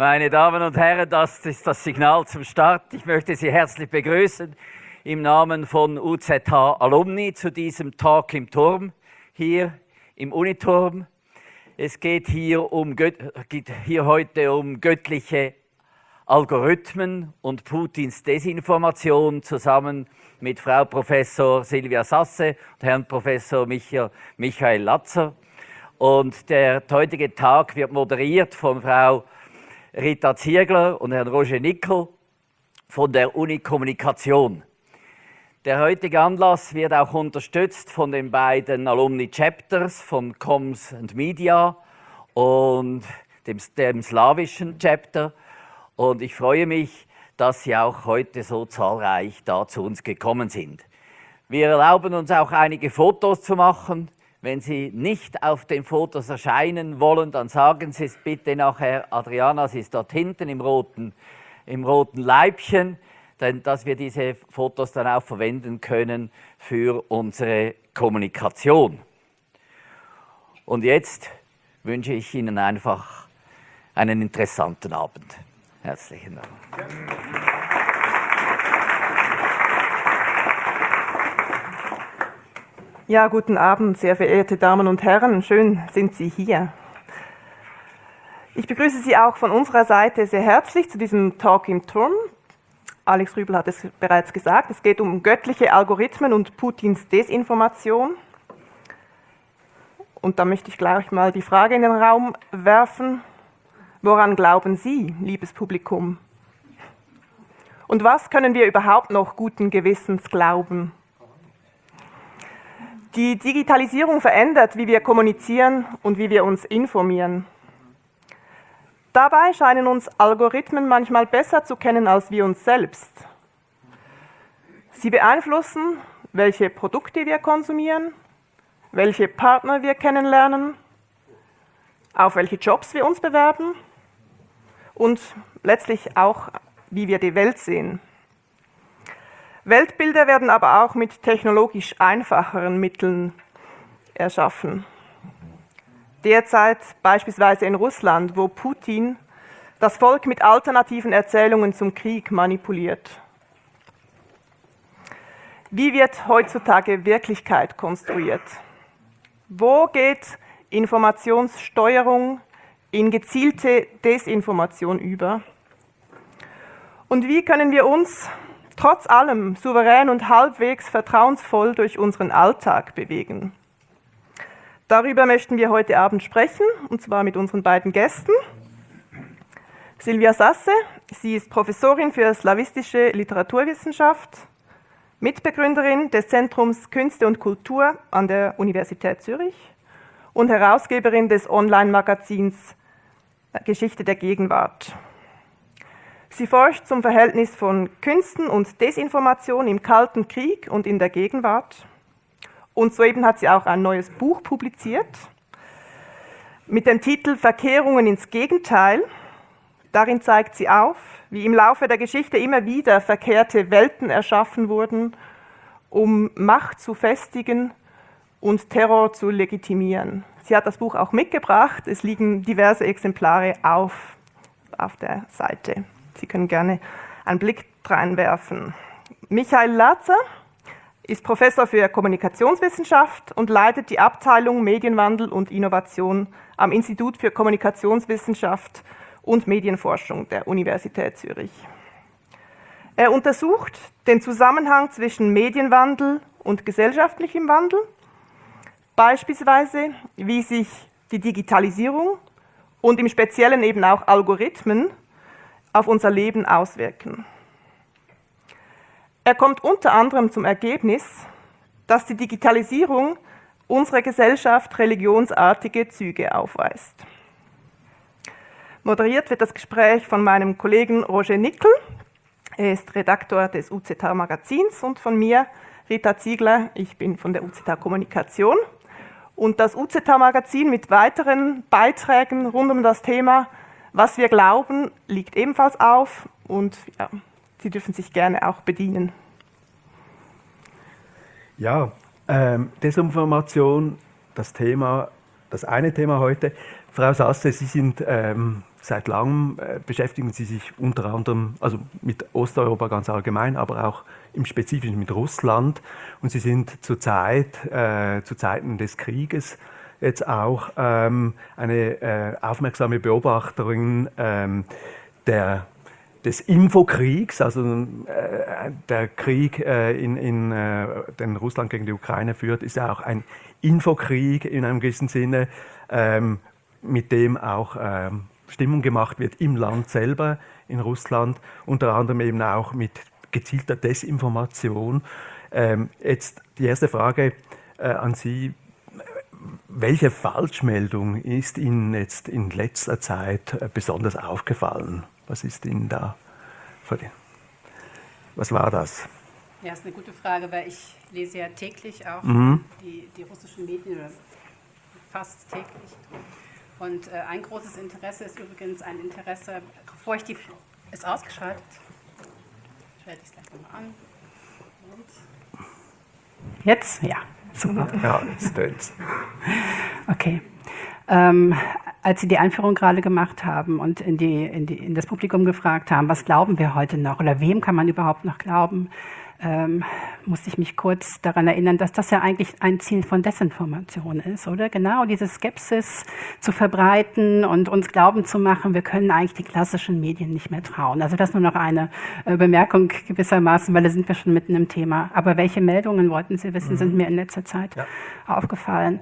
Meine Damen und Herren, das ist das Signal zum Start. Ich möchte Sie herzlich begrüßen im Namen von UZH Alumni zu diesem Talk im Turm, hier im Uniturm. Es geht hier heute um göttliche Algorithmen und Putins Desinformation zusammen mit Frau Professor Silvia Sasse und Herrn Professor Michael Latzer. Und der heutige Tag wird moderiert von Frau Rita Ziegler und Herrn Roger Nickel von der Uni Kommunikation. Der heutige Anlass wird auch unterstützt von den beiden Alumni-Chapters von Comms and Media und dem slawischen Chapter. Und ich freue mich, dass Sie auch heute so zahlreich da zu uns gekommen sind. Wir erlauben uns auch einige Fotos zu machen. Wenn Sie nicht auf den Fotos erscheinen wollen, dann sagen Sie es bitte nachher. Adriana, sie ist dort hinten im roten Leibchen, denn dass wir diese Fotos dann auch verwenden können für unsere Kommunikation. Und jetzt wünsche ich Ihnen einfach einen interessanten Abend. Herzlichen Dank. Ja, guten Abend, sehr verehrte Damen und Herren. Schön sind Sie hier. Ich begrüße Sie auch von unserer Seite sehr herzlich zu diesem Talk im Turm. Alex Rübel hat es bereits gesagt. Es geht um göttliche Algorithmen und Putins Desinformation. Und da möchte ich gleich mal die Frage in den Raum werfen. Woran glauben Sie, liebes Publikum? Und was können wir überhaupt noch guten Gewissens glauben? Die Digitalisierung verändert, wie wir kommunizieren und wie wir uns informieren. Dabei scheinen uns Algorithmen manchmal besser zu kennen als wir uns selbst. Sie beeinflussen, welche Produkte wir konsumieren, welche Partner wir kennenlernen, auf welche Jobs wir uns bewerben und letztlich auch, wie wir die Welt sehen. Weltbilder werden aber auch mit technologisch einfacheren Mitteln erschaffen. Derzeit beispielsweise in Russland, wo Putin das Volk mit alternativen Erzählungen zum Krieg manipuliert. Wie wird heutzutage Wirklichkeit konstruiert? Wo geht Informationssteuerung in gezielte Desinformation über? Und wie können wir uns trotz allem souverän und halbwegs vertrauensvoll durch unseren Alltag bewegen? Darüber möchten wir heute Abend sprechen, und zwar mit unseren beiden Gästen. Silvia Sasse, sie ist Professorin für slawistische Literaturwissenschaft, Mitbegründerin des Zentrums Künste und Kultur an der Universität Zürich und Herausgeberin des Online-Magazins Geschichte der Gegenwart. Sie forscht zum Verhältnis von Künsten und Desinformation im Kalten Krieg und in der Gegenwart. Und soeben hat sie auch ein neues Buch publiziert mit dem Titel Verkehrungen ins Gegenteil. Darin zeigt sie auf, wie im Laufe der Geschichte immer wieder verkehrte Welten erschaffen wurden, um Macht zu festigen und Terror zu legitimieren. Sie hat das Buch auch mitgebracht. Es liegen diverse Exemplare auf der Seite. Sie können gerne einen Blick reinwerfen. Michael Latzer ist Professor für Kommunikationswissenschaft und leitet die Abteilung Medienwandel und Innovation am Institut für Kommunikationswissenschaft und Medienforschung der Universität Zürich. Er untersucht den Zusammenhang zwischen Medienwandel und gesellschaftlichem Wandel, beispielsweise wie sich die Digitalisierung und im Speziellen eben auch Algorithmen auf unser Leben auswirken. Er kommt unter anderem zum Ergebnis, dass die Digitalisierung unserer Gesellschaft religionsartige Züge aufweist. Moderiert wird das Gespräch von meinem Kollegen Roger Nickel. Er ist Redaktor des UZH Magazins und von mir, Rita Ziegler. Ich bin von der UZH Kommunikation. Und das UZH Magazin mit weiteren Beiträgen rund um das Thema Was wir glauben, liegt ebenfalls auf und ja, Sie dürfen sich gerne auch bedienen. Ja, Desinformation, das eine Thema heute. Frau Sasse, Sie sind seit langem beschäftigen Sie sich unter anderem also mit Osteuropa ganz allgemein, aber auch im Spezifischen mit Russland. Und Sie sind zu Zeiten des Krieges jetzt auch eine aufmerksame Beobachterin des Infokriegs, also der Krieg, den Russland gegen die Ukraine führt, ist ja auch ein Infokrieg in einem gewissen Sinne, mit dem auch Stimmung gemacht wird im Land selber, in Russland, unter anderem eben auch mit gezielter Desinformation. Jetzt die erste Frage an Sie. Welche Falschmeldung ist Ihnen jetzt in letzter Zeit besonders aufgefallen? Was ist Ihnen da? Was war das? Ja, ist eine gute Frage, weil ich lese ja täglich auch die russischen Medien, oder fast täglich. Und ein großes Interesse ist übrigens ein Interesse, bevor ich ist ausgeschaltet. Schalte ich es gleich nochmal an. Und jetzt? Ja, super. Ja, jetzt tönt's. Okay. Als Sie die Einführung gerade gemacht haben und in das Publikum gefragt haben, was glauben wir heute noch oder wem kann man überhaupt noch glauben, musste ich mich kurz daran erinnern, dass das ja eigentlich ein Ziel von Desinformation ist, oder? Genau, diese Skepsis zu verbreiten und uns glauben zu machen, wir können eigentlich die klassischen Medien nicht mehr trauen. Also das nur noch eine Bemerkung gewissermaßen, weil da sind wir schon mitten im Thema. Aber welche Meldungen, wollten Sie wissen, sind mir in letzter Zeit aufgefallen?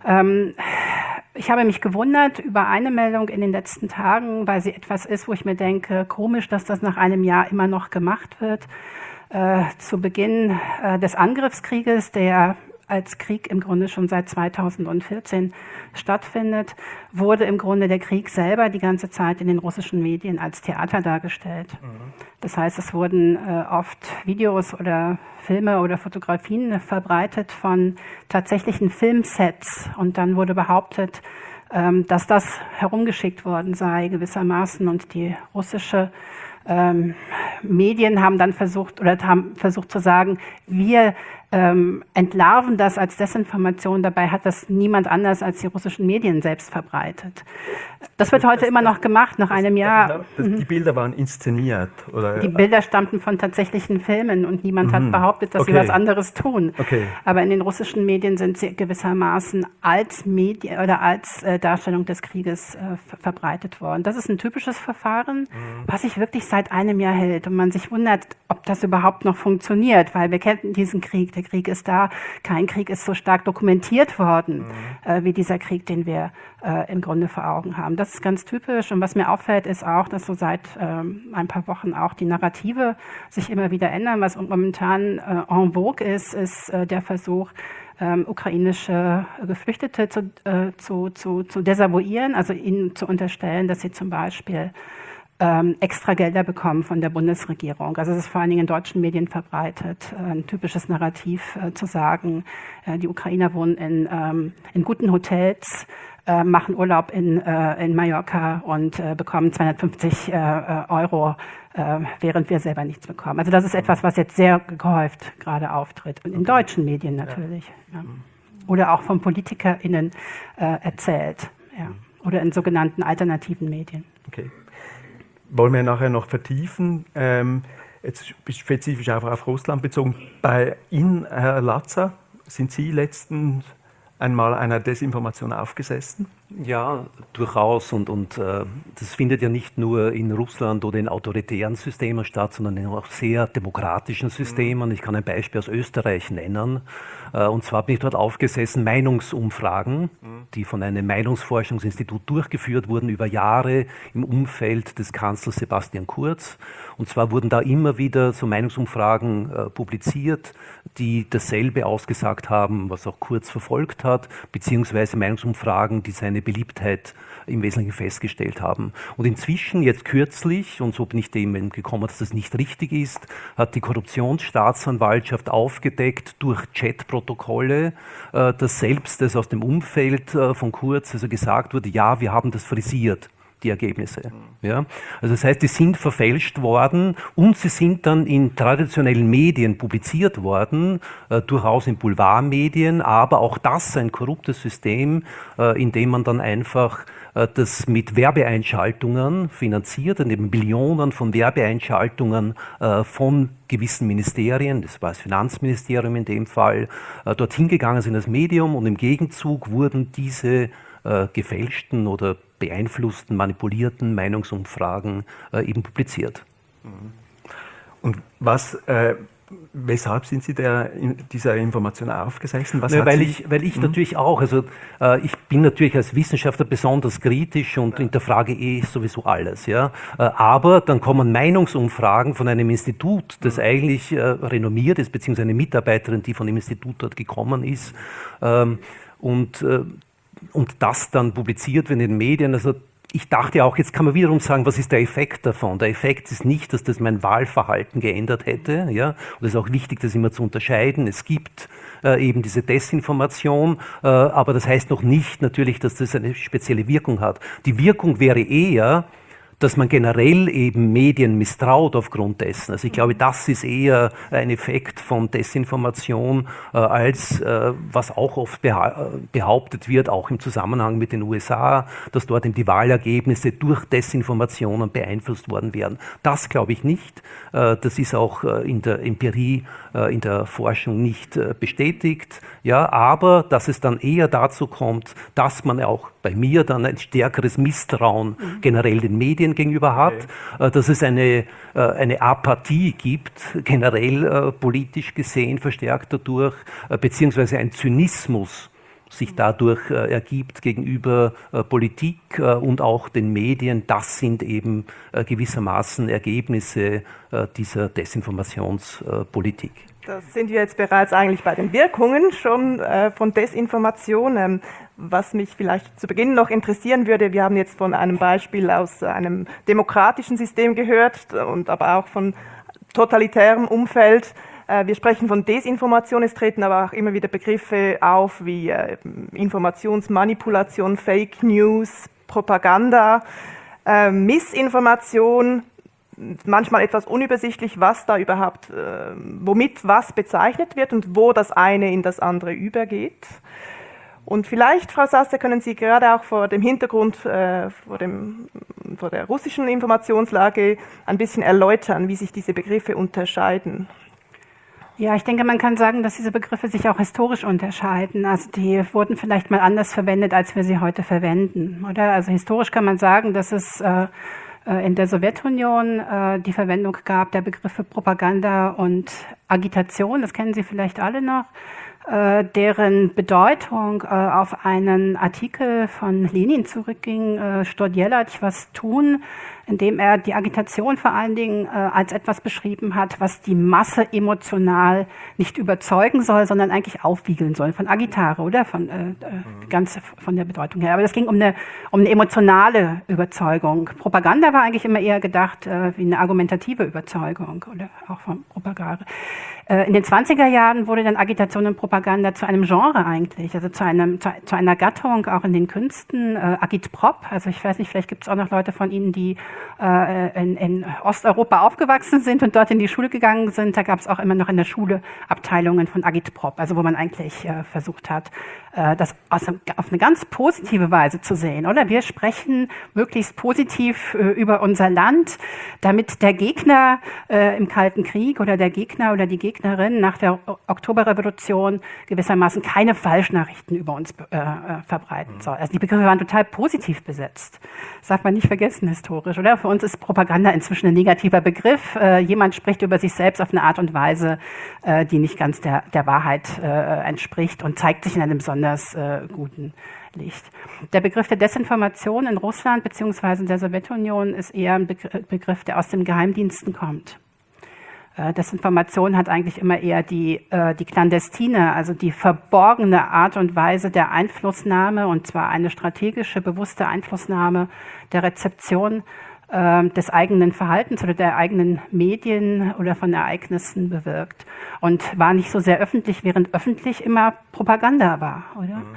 Ich habe mich gewundert über eine Meldung in den letzten Tagen, weil sie etwas ist, wo ich mir denke, komisch, dass das nach einem Jahr immer noch gemacht wird. Zu Beginn des Angriffskrieges, der als Krieg im Grunde schon seit 2014 stattfindet, wurde im Grunde der Krieg selber die ganze Zeit in den russischen Medien als Theater dargestellt. Das heißt, es wurden oft Videos oder Filme oder Fotografien verbreitet von tatsächlichen Filmsets und dann wurde behauptet, dass das herumgeschickt worden sei gewissermaßen und die russische Medien haben dann versucht zu sagen, wir entlarven das als Desinformation, dabei hat das niemand anders als die russischen Medien selbst verbreitet. Das wird heute immer noch gemacht, nach einem Jahr. Die Bilder waren inszeniert? Oder? Die Bilder stammten von tatsächlichen Filmen und niemand hat behauptet, dass sie was anderes tun. Aber in den russischen Medien sind sie gewissermaßen als Medien oder als Darstellung des Krieges verbreitet worden. Das ist ein typisches Verfahren, was sich wirklich seit einem Jahr hält und man sich wundert, ob das überhaupt noch funktioniert, weil wir kennen diesen Krieg. Der Krieg ist da. Kein Krieg ist so stark dokumentiert worden wie dieser Krieg, den wir im Grunde vor Augen haben. Das ist ganz typisch. Und was mir auffällt, ist auch, dass so seit ein paar Wochen auch die Narrative sich immer wieder ändern. Was momentan en vogue ist der Versuch, ukrainische Geflüchtete zu desavouieren, also ihnen zu unterstellen, dass sie zum Beispiel extra Gelder bekommen von der Bundesregierung. Also es ist vor allen Dingen in deutschen Medien verbreitet, ein typisches Narrativ zu sagen, die Ukrainer wohnen in guten Hotels, machen Urlaub in Mallorca und bekommen 250 Euro, während wir selber nichts bekommen. Also das ist etwas, was jetzt sehr gehäuft gerade auftritt. Und in deutschen Medien natürlich. Ja. Oder auch von PolitikerInnen erzählt. Ja. Oder in sogenannten alternativen Medien. Okay. Wollen wir nachher noch vertiefen, jetzt spezifisch auch auf Russland bezogen. Bei Ihnen, Herr Latzer, sind Sie letztens einmal einer Desinformation aufgesessen? Ja, durchaus. Und das findet ja nicht nur in Russland oder in autoritären Systemen statt, sondern in auch sehr demokratischen Systemen. Ich kann ein Beispiel aus Österreich nennen. Und zwar bin ich dort aufgesessen, Meinungsumfragen, die von einem Meinungsforschungsinstitut durchgeführt wurden über Jahre im Umfeld des Kanzlers Sebastian Kurz. Und zwar wurden da immer wieder so Meinungsumfragen publiziert, die dasselbe ausgesagt haben, was auch Kurz verfolgt hat, beziehungsweise Meinungsumfragen, die seine Beliebtheit im Wesentlichen festgestellt haben. Und inzwischen, jetzt kürzlich, und so bin ich dem gekommen, dass das nicht richtig ist, hat die Korruptionsstaatsanwaltschaft aufgedeckt durch Chatprotokolle, dass selbst das aus dem Umfeld von Kurz also gesagt wurde, ja, wir haben das frisiert, die Ergebnisse. Ja? Also das heißt, die sind verfälscht worden und sie sind dann in traditionellen Medien publiziert worden, durchaus in Boulevardmedien, aber auch das ein korruptes System, in dem man dann einfach das mit Werbeeinschaltungen finanziert, und eben Billionen von Werbeeinschaltungen von gewissen Ministerien, das war das Finanzministerium in dem Fall, dorthin gegangen sind als Medium, und im Gegenzug wurden diese gefälschten oder beeinflussten, manipulierten Meinungsumfragen eben publiziert. Und weshalb sind Sie dieser Information aufgesessen? Weil ich natürlich auch, also ich bin natürlich als Wissenschaftler besonders kritisch und hinterfrage sowieso alles. Ja? Aber dann kommen Meinungsumfragen von einem Institut, das eigentlich renommiert ist, beziehungsweise eine Mitarbeiterin, die von dem Institut dort gekommen ist, und das dann publiziert wird in den Medien. Also ich dachte auch, jetzt kann man wiederum sagen, was ist der Effekt davon? Der Effekt ist nicht, dass das mein Wahlverhalten geändert hätte. Ja? Und es ist auch wichtig, das immer zu unterscheiden. Es gibt eben diese Desinformation, aber das heißt noch nicht natürlich, dass das eine spezielle Wirkung hat. Die Wirkung wäre eher, dass man generell eben Medien misstraut aufgrund dessen. Also ich glaube, das ist eher ein Effekt von Desinformation, als was auch oft behauptet wird, auch im Zusammenhang mit den USA, dass dort eben die Wahlergebnisse durch Desinformationen beeinflusst worden wären. Das glaube ich nicht. Das ist auch in der Empirie, in der Forschung nicht bestätigt. Ja, aber dass es dann eher dazu kommt, dass man auch bei mir dann ein stärkeres Misstrauen generell den Medien gegenüber hat, dass es eine Apathie gibt, generell politisch gesehen verstärkt dadurch, beziehungsweise ein Zynismus sich dadurch ergibt gegenüber Politik und auch den Medien. Das sind eben gewissermaßen Ergebnisse dieser Desinformationspolitik. Da sind wir jetzt bereits eigentlich bei den Wirkungen schon von Desinformation. Was mich vielleicht zu Beginn noch interessieren würde, wir haben jetzt von einem Beispiel aus einem demokratischen System gehört und aber auch von totalitärem Umfeld. Wir sprechen von Desinformation, es treten aber auch immer wieder Begriffe auf wie Informationsmanipulation, Fake News, Propaganda, Missinformation. Manchmal etwas unübersichtlich, was da überhaupt, womit was bezeichnet wird und wo das eine in das andere übergeht. Und vielleicht, Frau Sasse, können Sie gerade auch vor dem Hintergrund, vor der russischen Informationslage ein bisschen erläutern, wie sich diese Begriffe unterscheiden. Ja, ich denke, man kann sagen, dass diese Begriffe sich auch historisch unterscheiden. Also die wurden vielleicht mal anders verwendet, als wir sie heute verwenden, oder? Also historisch kann man sagen, dass es in der Sowjetunion die Verwendung gab der Begriffe Propaganda und Agitation, das kennen Sie vielleicht alle noch, deren Bedeutung auf einen Artikel von Lenin zurückging, Stodjelać, was tun, indem er die Agitation vor allen Dingen als etwas beschrieben hat, was die Masse emotional nicht überzeugen soll, sondern eigentlich aufwiegeln soll, von agitare, oder? Ganz von der Bedeutung her. Aber das ging um eine emotionale Überzeugung. Propaganda war eigentlich immer eher gedacht wie eine argumentative Überzeugung, oder auch von Propaganda. In den 20er Jahren wurde dann Agitation und Propaganda zu einem Genre eigentlich, also zu einer Gattung, auch in den Künsten, Agitprop. Also ich weiß nicht, vielleicht gibt es auch noch Leute von Ihnen, die in Osteuropa aufgewachsen sind und dort in die Schule gegangen sind. Da gab es auch immer noch in der Schule Abteilungen von Agitprop, also wo man eigentlich versucht hat, das auf eine ganz positive Weise zu sehen, oder? Wir sprechen möglichst positiv über unser Land, damit der Gegner im Kalten Krieg oder der Gegner oder die Gegnerin nach der Oktoberrevolution gewissermaßen keine Falschnachrichten über uns verbreiten soll. Also die Begriffe waren total positiv besetzt. Das darf man nicht vergessen historisch, oder? Für uns ist Propaganda inzwischen ein negativer Begriff. Jemand spricht über sich selbst auf eine Art und Weise, die nicht ganz der Wahrheit entspricht und zeigt sich in einem besonders guten Licht. Der Begriff der Desinformation in Russland bzw. der Sowjetunion ist eher ein Begriff, der aus den Geheimdiensten kommt. Desinformation hat eigentlich immer eher die clandestine, also die verborgene Art und Weise der Einflussnahme, und zwar eine strategische, bewusste Einflussnahme der Rezeption des eigenen Verhaltens oder der eigenen Medien oder von Ereignissen bewirkt und war nicht so sehr öffentlich, während öffentlich immer Propaganda war, oder?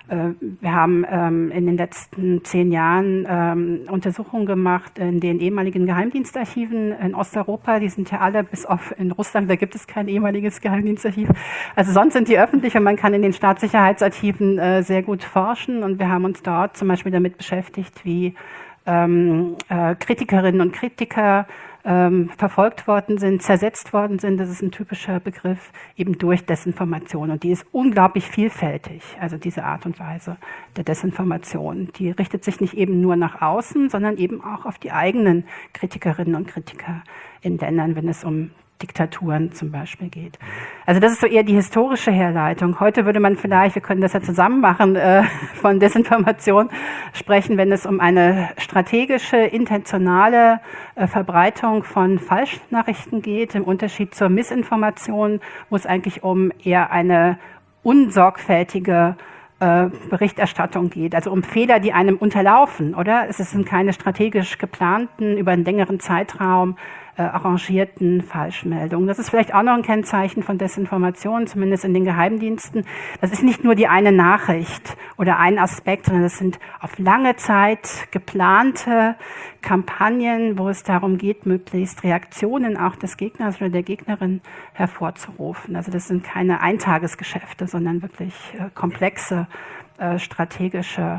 Wir haben in den letzten 10 Jahren Untersuchungen gemacht in den ehemaligen Geheimdienstarchiven in Osteuropa. Die sind ja alle, bis auf in Russland, da gibt es kein ehemaliges Geheimdienstarchiv. Also sonst sind die öffentlich und man kann in den Staatssicherheitsarchiven sehr gut forschen. Und wir haben uns dort zum Beispiel damit beschäftigt, wie Kritikerinnen und Kritiker verfolgt worden sind, zersetzt worden sind, das ist ein typischer Begriff, eben durch Desinformation. Und die ist unglaublich vielfältig, also diese Art und Weise der Desinformation. Die richtet sich nicht eben nur nach außen, sondern eben auch auf die eigenen Kritikerinnen und Kritiker in Ländern, wenn es um Diktaturen zum Beispiel geht. Also das ist so eher die historische Herleitung. Heute würde man vielleicht, wir können das ja zusammen machen, von Desinformation sprechen, wenn es um eine strategische, intentionale Verbreitung von Falschnachrichten geht, im Unterschied zur Missinformation, wo es eigentlich um eher eine unsorgfältige Berichterstattung geht, also um Fehler, die einem unterlaufen, oder? Es sind keine strategisch geplanten, über einen längeren Zeitraum arrangierten Falschmeldungen. Das ist vielleicht auch noch ein Kennzeichen von Desinformation, zumindest in den Geheimdiensten. Das ist nicht nur die eine Nachricht oder ein Aspekt, sondern das sind auf lange Zeit geplante Kampagnen, wo es darum geht, möglichst Reaktionen auch des Gegners oder der Gegnerin hervorzurufen. Also das sind keine Eintagesgeschäfte, sondern wirklich komplexe strategische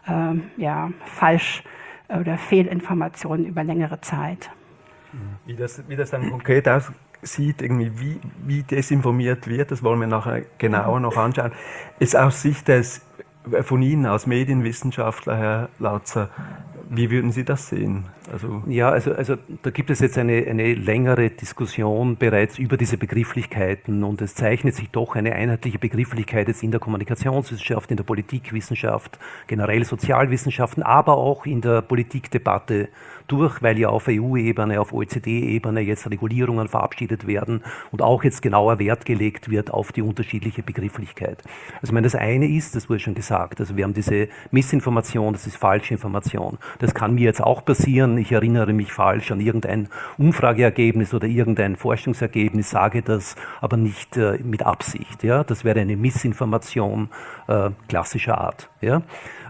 Falsch- oder Fehlinformationen über längere Zeit. Wie das dann konkret aussieht, irgendwie wie desinformiert wird, das wollen wir nachher genauer noch anschauen. Ist aus Sicht von Ihnen als Medienwissenschaftler, Herr Lautzer, wie würden Sie das sehen? Also da gibt es jetzt eine längere Diskussion bereits über diese Begrifflichkeiten und es zeichnet sich doch eine einheitliche Begrifflichkeit jetzt in der Kommunikationswissenschaft, in der Politikwissenschaft, generell Sozialwissenschaften, aber auch in der Politikdebatte durch, weil ja auf EU-Ebene, auf OECD-Ebene jetzt Regulierungen verabschiedet werden und auch jetzt genauer Wert gelegt wird auf die unterschiedliche Begrifflichkeit. Also ich meine, das eine ist, das wurde schon gesagt, also wir haben diese Missinformation, das ist falsche Information. Das kann mir jetzt auch passieren, ich erinnere mich falsch an irgendein Umfrageergebnis oder irgendein Forschungsergebnis, sage das aber nicht mit Absicht. Ja? Das wäre eine Missinformation klassischer Art. Ja?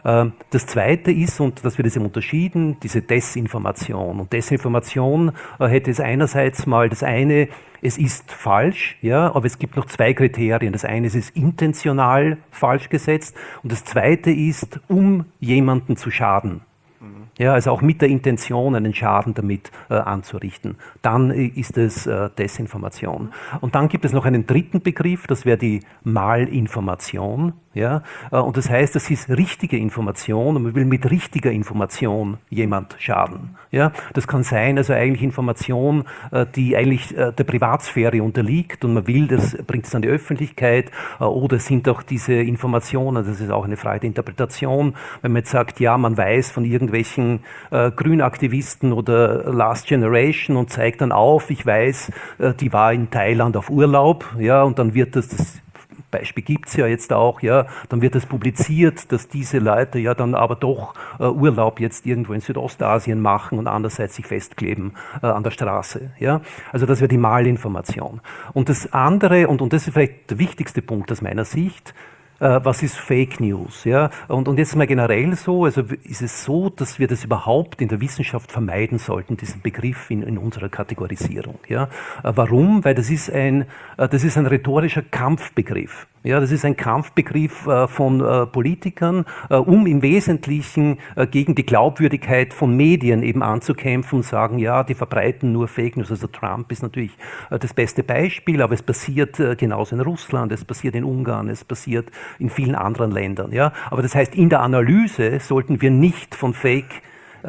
Das Zweite ist, und das wird jetzt unterschieden, diese Desinformation. Und Desinformation hätte es einerseits mal das eine, es ist falsch, ja, aber es gibt noch 2 Kriterien. Das eine ist, es ist intentional falsch gesetzt und das Zweite ist, um jemanden zu schaden. Ja, also auch mit der Intention, einen Schaden damit anzurichten. Dann ist es Desinformation. Und dann gibt es noch einen dritten Begriff, das wäre die Malinformation. Ja? Und das heißt, das ist richtige Information und man will mit richtiger Information jemand schaden. Ja? Das kann sein, also eigentlich Information, die eigentlich der Privatsphäre unterliegt und man will, das bringt es an die Öffentlichkeit, oder sind auch diese Informationen, das ist auch eine Frage der Interpretation, wenn man jetzt sagt, ja, man weiß von irgendwelchen Grünaktivisten oder Last Generation und zeigt dann auf, ich weiß, die war in Thailand auf Urlaub, ja, und dann wird das Beispiel gibt es ja jetzt auch, ja, dann wird das publiziert, dass diese Leute ja dann aber doch Urlaub jetzt irgendwo in Südostasien machen und andererseits sich festkleben an der Straße. Ja. Also das wäre die Malinformation. Und das andere, und das ist vielleicht der wichtigste Punkt aus meiner Sicht, was ist Fake News? Ja? Und jetzt mal generell so, also ist es so, dass wir das überhaupt in der Wissenschaft vermeiden sollten, diesen Begriff in unserer Kategorisierung. Ja? Warum? Weil das ist ein rhetorischer Kampfbegriff. Ja, das ist ein Kampfbegriff von Politikern, um im Wesentlichen gegen die Glaubwürdigkeit von Medien eben anzukämpfen und sagen, ja, die verbreiten nur Fake News. Also Trump ist natürlich das beste Beispiel, aber es passiert genauso in Russland, es passiert in Ungarn, es passiert in vielen anderen Ländern. Ja. Aber das heißt, in der Analyse sollten wir nicht von Fake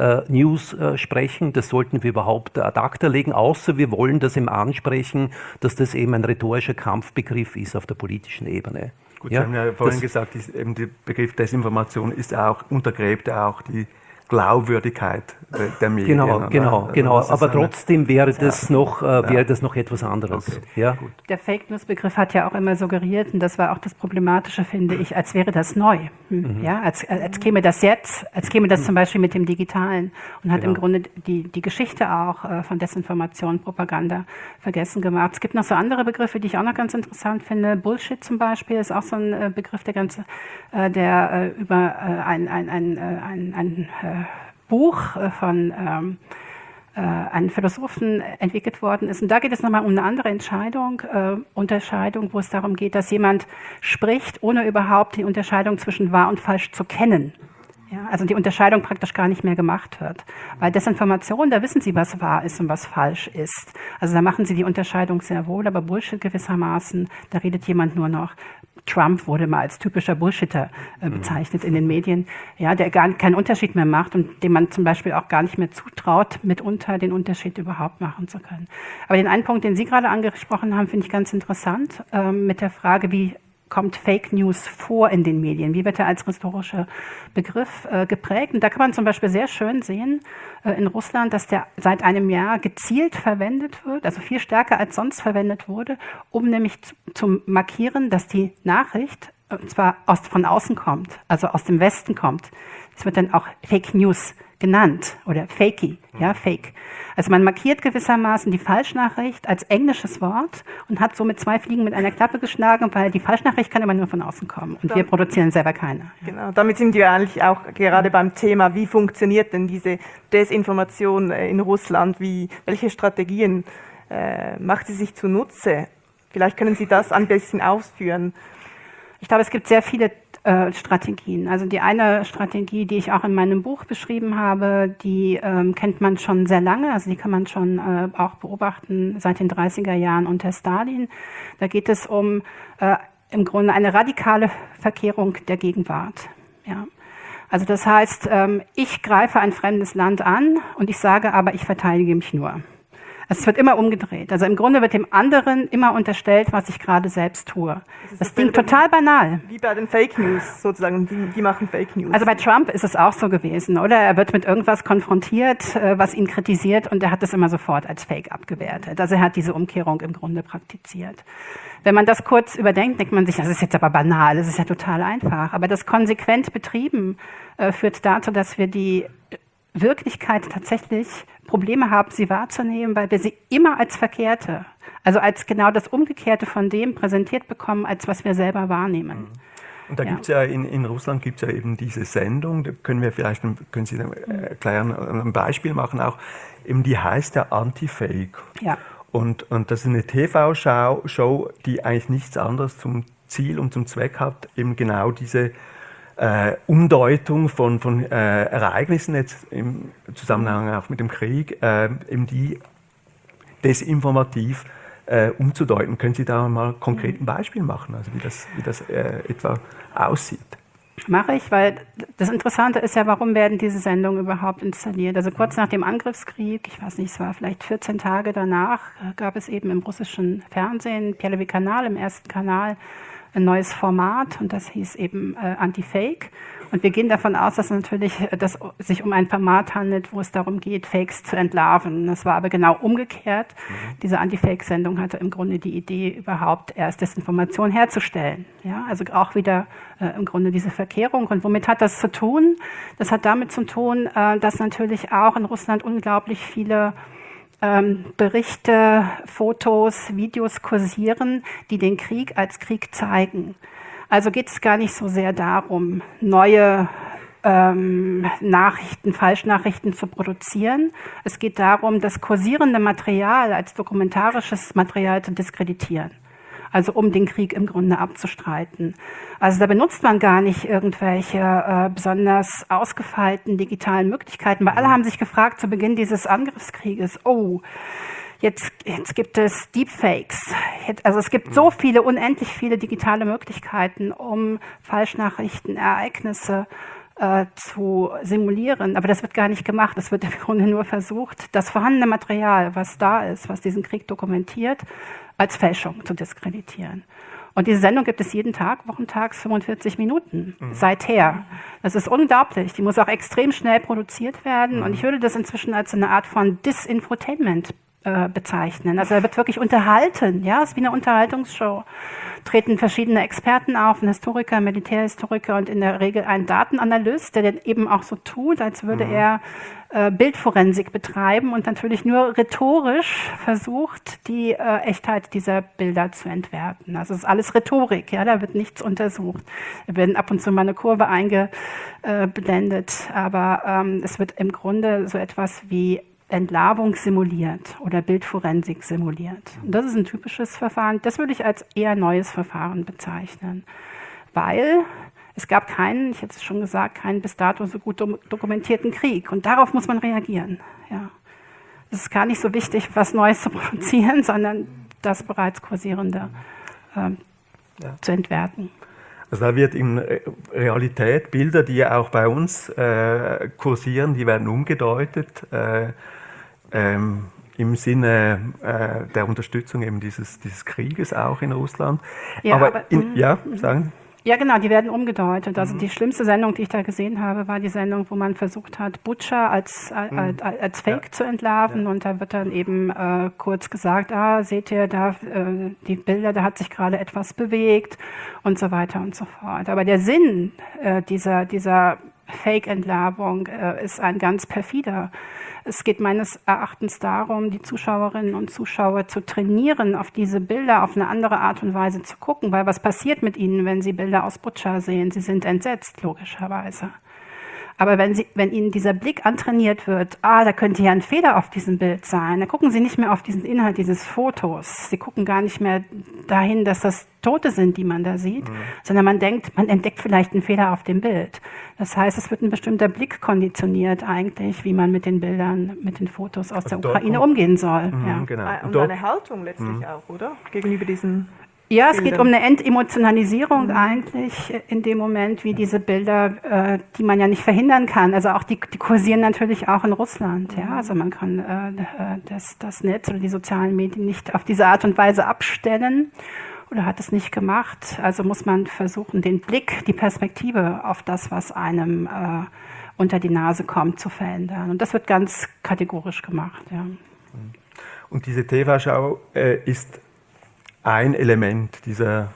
News sprechen, das sollten wir überhaupt ad acta legen, außer wir wollen das eben ansprechen, dass das eben ein rhetorischer Kampfbegriff ist auf der politischen Ebene. Gut, Sie haben ja vorhin gesagt, eben der Begriff Desinformation ist auch, untergräbt auch die Glaubwürdigkeit der Medien. Genau. Aber trotzdem wäre das noch etwas anderes. Okay. Ja? Gut. Der Fake News-Begriff hat ja auch immer suggeriert, und das war auch das Problematische, finde ich, als wäre das neu. Ja, als käme das jetzt, als käme das zum Beispiel mit dem Digitalen und hat im Grunde die Geschichte auch von Desinformation, Propaganda vergessen gemacht. Es gibt noch so andere Begriffe, die ich auch noch ganz interessant finde. Bullshit zum Beispiel ist auch so ein Begriff, der über ein Buch von einem Philosophen entwickelt worden ist. Und da geht es nochmal um eine andere Unterscheidung, wo es darum geht, dass jemand spricht, ohne überhaupt die Unterscheidung zwischen wahr und falsch zu kennen. Ja, also die Unterscheidung praktisch gar nicht mehr gemacht wird. Weil Desinformation, da wissen Sie, was wahr ist und was falsch ist. Also da machen Sie die Unterscheidung sehr wohl, aber Bullshit gewissermaßen, da redet jemand nur noch. Trump wurde mal als typischer Bullshitter bezeichnet in den Medien, ja, der gar keinen Unterschied mehr macht und dem man zum Beispiel auch gar nicht mehr zutraut, mitunter den Unterschied überhaupt machen zu können. Aber den einen Punkt, den Sie gerade angesprochen haben, finde ich ganz interessant, mit der Frage, wie kommt Fake News vor in den Medien? Wie wird er als historischer Begriff geprägt? Und da kann man zum Beispiel sehr schön sehen in Russland, dass der seit einem Jahr gezielt verwendet wird, also viel stärker als sonst verwendet wurde, um nämlich zu markieren, dass die Nachricht, und zwar von außen kommt, also aus dem Westen kommt. Es wird dann auch Fake News genannt oder Fakey, ja, Fake. Also man markiert gewissermaßen die Falschnachricht als englisches Wort und hat somit 2 Fliegen mit einer Klappe geschlagen, weil die Falschnachricht kann immer nur von außen kommen und wir produzieren selber keine. Ja. Genau, damit sind wir eigentlich auch gerade beim Thema, wie funktioniert denn diese Desinformation in Russland, welche Strategien macht sie sich zunutze? Vielleicht können Sie das ein bisschen ausführen. Ich glaube, es gibt sehr viele Strategien. Also die eine Strategie, die ich auch in meinem Buch beschrieben habe, die kennt man schon sehr lange, also die kann man schon auch beobachten seit den 30er Jahren unter Stalin. Da geht es um im Grunde eine radikale Verkehrung der Gegenwart. Ja. Also das heißt, ich greife ein fremdes Land an und ich sage aber, ich verteidige mich nur. Also es wird immer umgedreht. Also im Grunde wird dem anderen immer unterstellt, was ich gerade selbst tue. Das klingt total banal. Wie bei den Fake News sozusagen, die machen Fake News. Also bei Trump ist es auch so gewesen, oder? Er wird mit irgendwas konfrontiert, was ihn kritisiert, und er hat das immer sofort als Fake abgewertet. Also er hat diese Umkehrung im Grunde praktiziert. Wenn man das kurz überdenkt, denkt man sich, das ist jetzt aber banal, das ist ja total einfach. Aber das konsequent betrieben führt dazu, dass wir die Wirklichkeit tatsächlich Probleme haben, sie wahrzunehmen, weil wir sie immer als verkehrte, also als genau das Umgekehrte von dem präsentiert bekommen, als was wir selber wahrnehmen. Und da gibt es ja in Russland gibt es ja eben diese Sendung, da können Sie erklären, ein Beispiel machen auch, eben die heißt ja Anti-Fake. Ja. Und das ist eine TV-Show, die eigentlich nichts anderes zum Ziel und zum Zweck hat, eben genau diese Umdeutung von Ereignissen jetzt im Zusammenhang auch mit dem Krieg, eben die desinformativ umzudeuten. Können Sie da mal konkret ein Beispiel machen, also wie das etwa aussieht? Mache ich, weil das Interessante ist ja, warum werden diese Sendungen überhaupt installiert? Also kurz nach dem Angriffskrieg, ich weiß nicht, es war vielleicht 14 Tage danach, gab es eben im russischen Fernsehen, Первый Kanal, im ersten Kanal, ein neues Format, und das hieß eben Anti-Fake. Und wir gehen davon aus, dass das sich um ein Format handelt, wo es darum geht, Fakes zu entlarven. Das war aber genau umgekehrt. Diese Anti-Fake-Sendung hatte im Grunde die Idee, überhaupt erst Desinformation herzustellen. Ja, also auch wieder im Grunde diese Verkehrung. Und womit hat das zu tun? Das hat damit zu tun, dass natürlich auch in Russland unglaublich viele Berichte, Fotos, Videos kursieren, die den Krieg als Krieg zeigen. Also geht es gar nicht so sehr darum, neue Falschnachrichten zu produzieren. Es geht darum, das kursierende Material als dokumentarisches Material zu diskreditieren. Also um den Krieg im Grunde abzustreiten. Also da benutzt man gar nicht irgendwelche besonders ausgefeilten digitalen Möglichkeiten, weil alle haben sich gefragt zu Beginn dieses Angriffskrieges, jetzt gibt es Deepfakes. Also es gibt so viele, unendlich viele digitale Möglichkeiten, um Falschnachrichten, Ereignisse zu simulieren. Aber das wird gar nicht gemacht. Es wird im Grunde nur versucht, das vorhandene Material, was da ist, was diesen Krieg dokumentiert, als Fälschung zu diskreditieren. Und diese Sendung gibt es jeden Tag, wochentags 45 Minuten, seither. Das ist unglaublich. Die muss auch extrem schnell produziert werden. Und ich würde das inzwischen als eine Art von Disinfotainment bezeichnen. Also er wird wirklich unterhalten, ja, es ist wie eine Unterhaltungsshow. Treten verschiedene Experten auf, ein Historiker, ein Militärhistoriker und in der Regel ein Datenanalyst, der dann eben auch so tut, als würde er Bildforensik betreiben und natürlich nur rhetorisch versucht, die Echtheit dieser Bilder zu entwerten. Also es ist alles Rhetorik, ja, da wird nichts untersucht. Da werden ab und zu mal eine Kurve eingeblendet, aber es wird im Grunde so etwas wie Entlarvung simuliert oder Bildforensik simuliert. Und das ist ein typisches Verfahren. Das würde ich als eher neues Verfahren bezeichnen, weil es gab keinen, ich hätte es schon gesagt, keinen bis dato so gut dokumentierten Krieg. Und darauf muss man reagieren. Ja. Es ist gar nicht so wichtig, was Neues zu produzieren, sondern das bereits Kursierende zu entwerten. Also da wird in Realität Bilder, die ja auch bei uns kursieren, die werden umgedeutet im Sinne der Unterstützung eben dieses Krieges auch in Russland. Ja, sagen? Ja, genau, die werden umgedeutet. Also die schlimmste Sendung, die ich da gesehen habe, war die Sendung, wo man versucht hat, Butscha als Fake zu entlarven. Ja. Und da wird dann eben kurz gesagt, seht ihr, da die Bilder, da hat sich gerade etwas bewegt und so weiter und so fort. Aber der Sinn dieser Fake-Entlarvung ist ein ganz perfider. Es geht meines Erachtens darum, die Zuschauerinnen und Zuschauer zu trainieren, auf diese Bilder auf eine andere Art und Weise zu gucken. Weil was passiert mit ihnen, wenn sie Bilder aus Butscha sehen? Sie sind entsetzt, logischerweise. Aber wenn Ihnen dieser Blick antrainiert wird, da könnte ja ein Fehler auf diesem Bild sein, dann gucken Sie nicht mehr auf diesen Inhalt dieses Fotos. Sie gucken gar nicht mehr dahin, dass das Tote sind, die man da sieht, sondern man denkt, man entdeckt vielleicht einen Fehler auf dem Bild. Das heißt, es wird ein bestimmter Blick konditioniert eigentlich, wie man mit den Bildern, mit den Fotos aus der Ukraine umgehen soll. Genau. Und eine Haltung letztlich auch, oder? Gegenüber diesen... Ja, es geht um eine Entemotionalisierung eigentlich in dem Moment, wie diese Bilder, die man ja nicht verhindern kann. Also auch die kursieren natürlich auch in Russland. Ja, also man kann das Netz oder die sozialen Medien nicht auf diese Art und Weise abstellen oder hat es nicht gemacht. Also muss man versuchen, den Blick, die Perspektive auf das, was einem unter die Nase kommt, zu verändern. Und das wird ganz kategorisch gemacht. Ja. Und diese TV-Schau ist ein Element dieses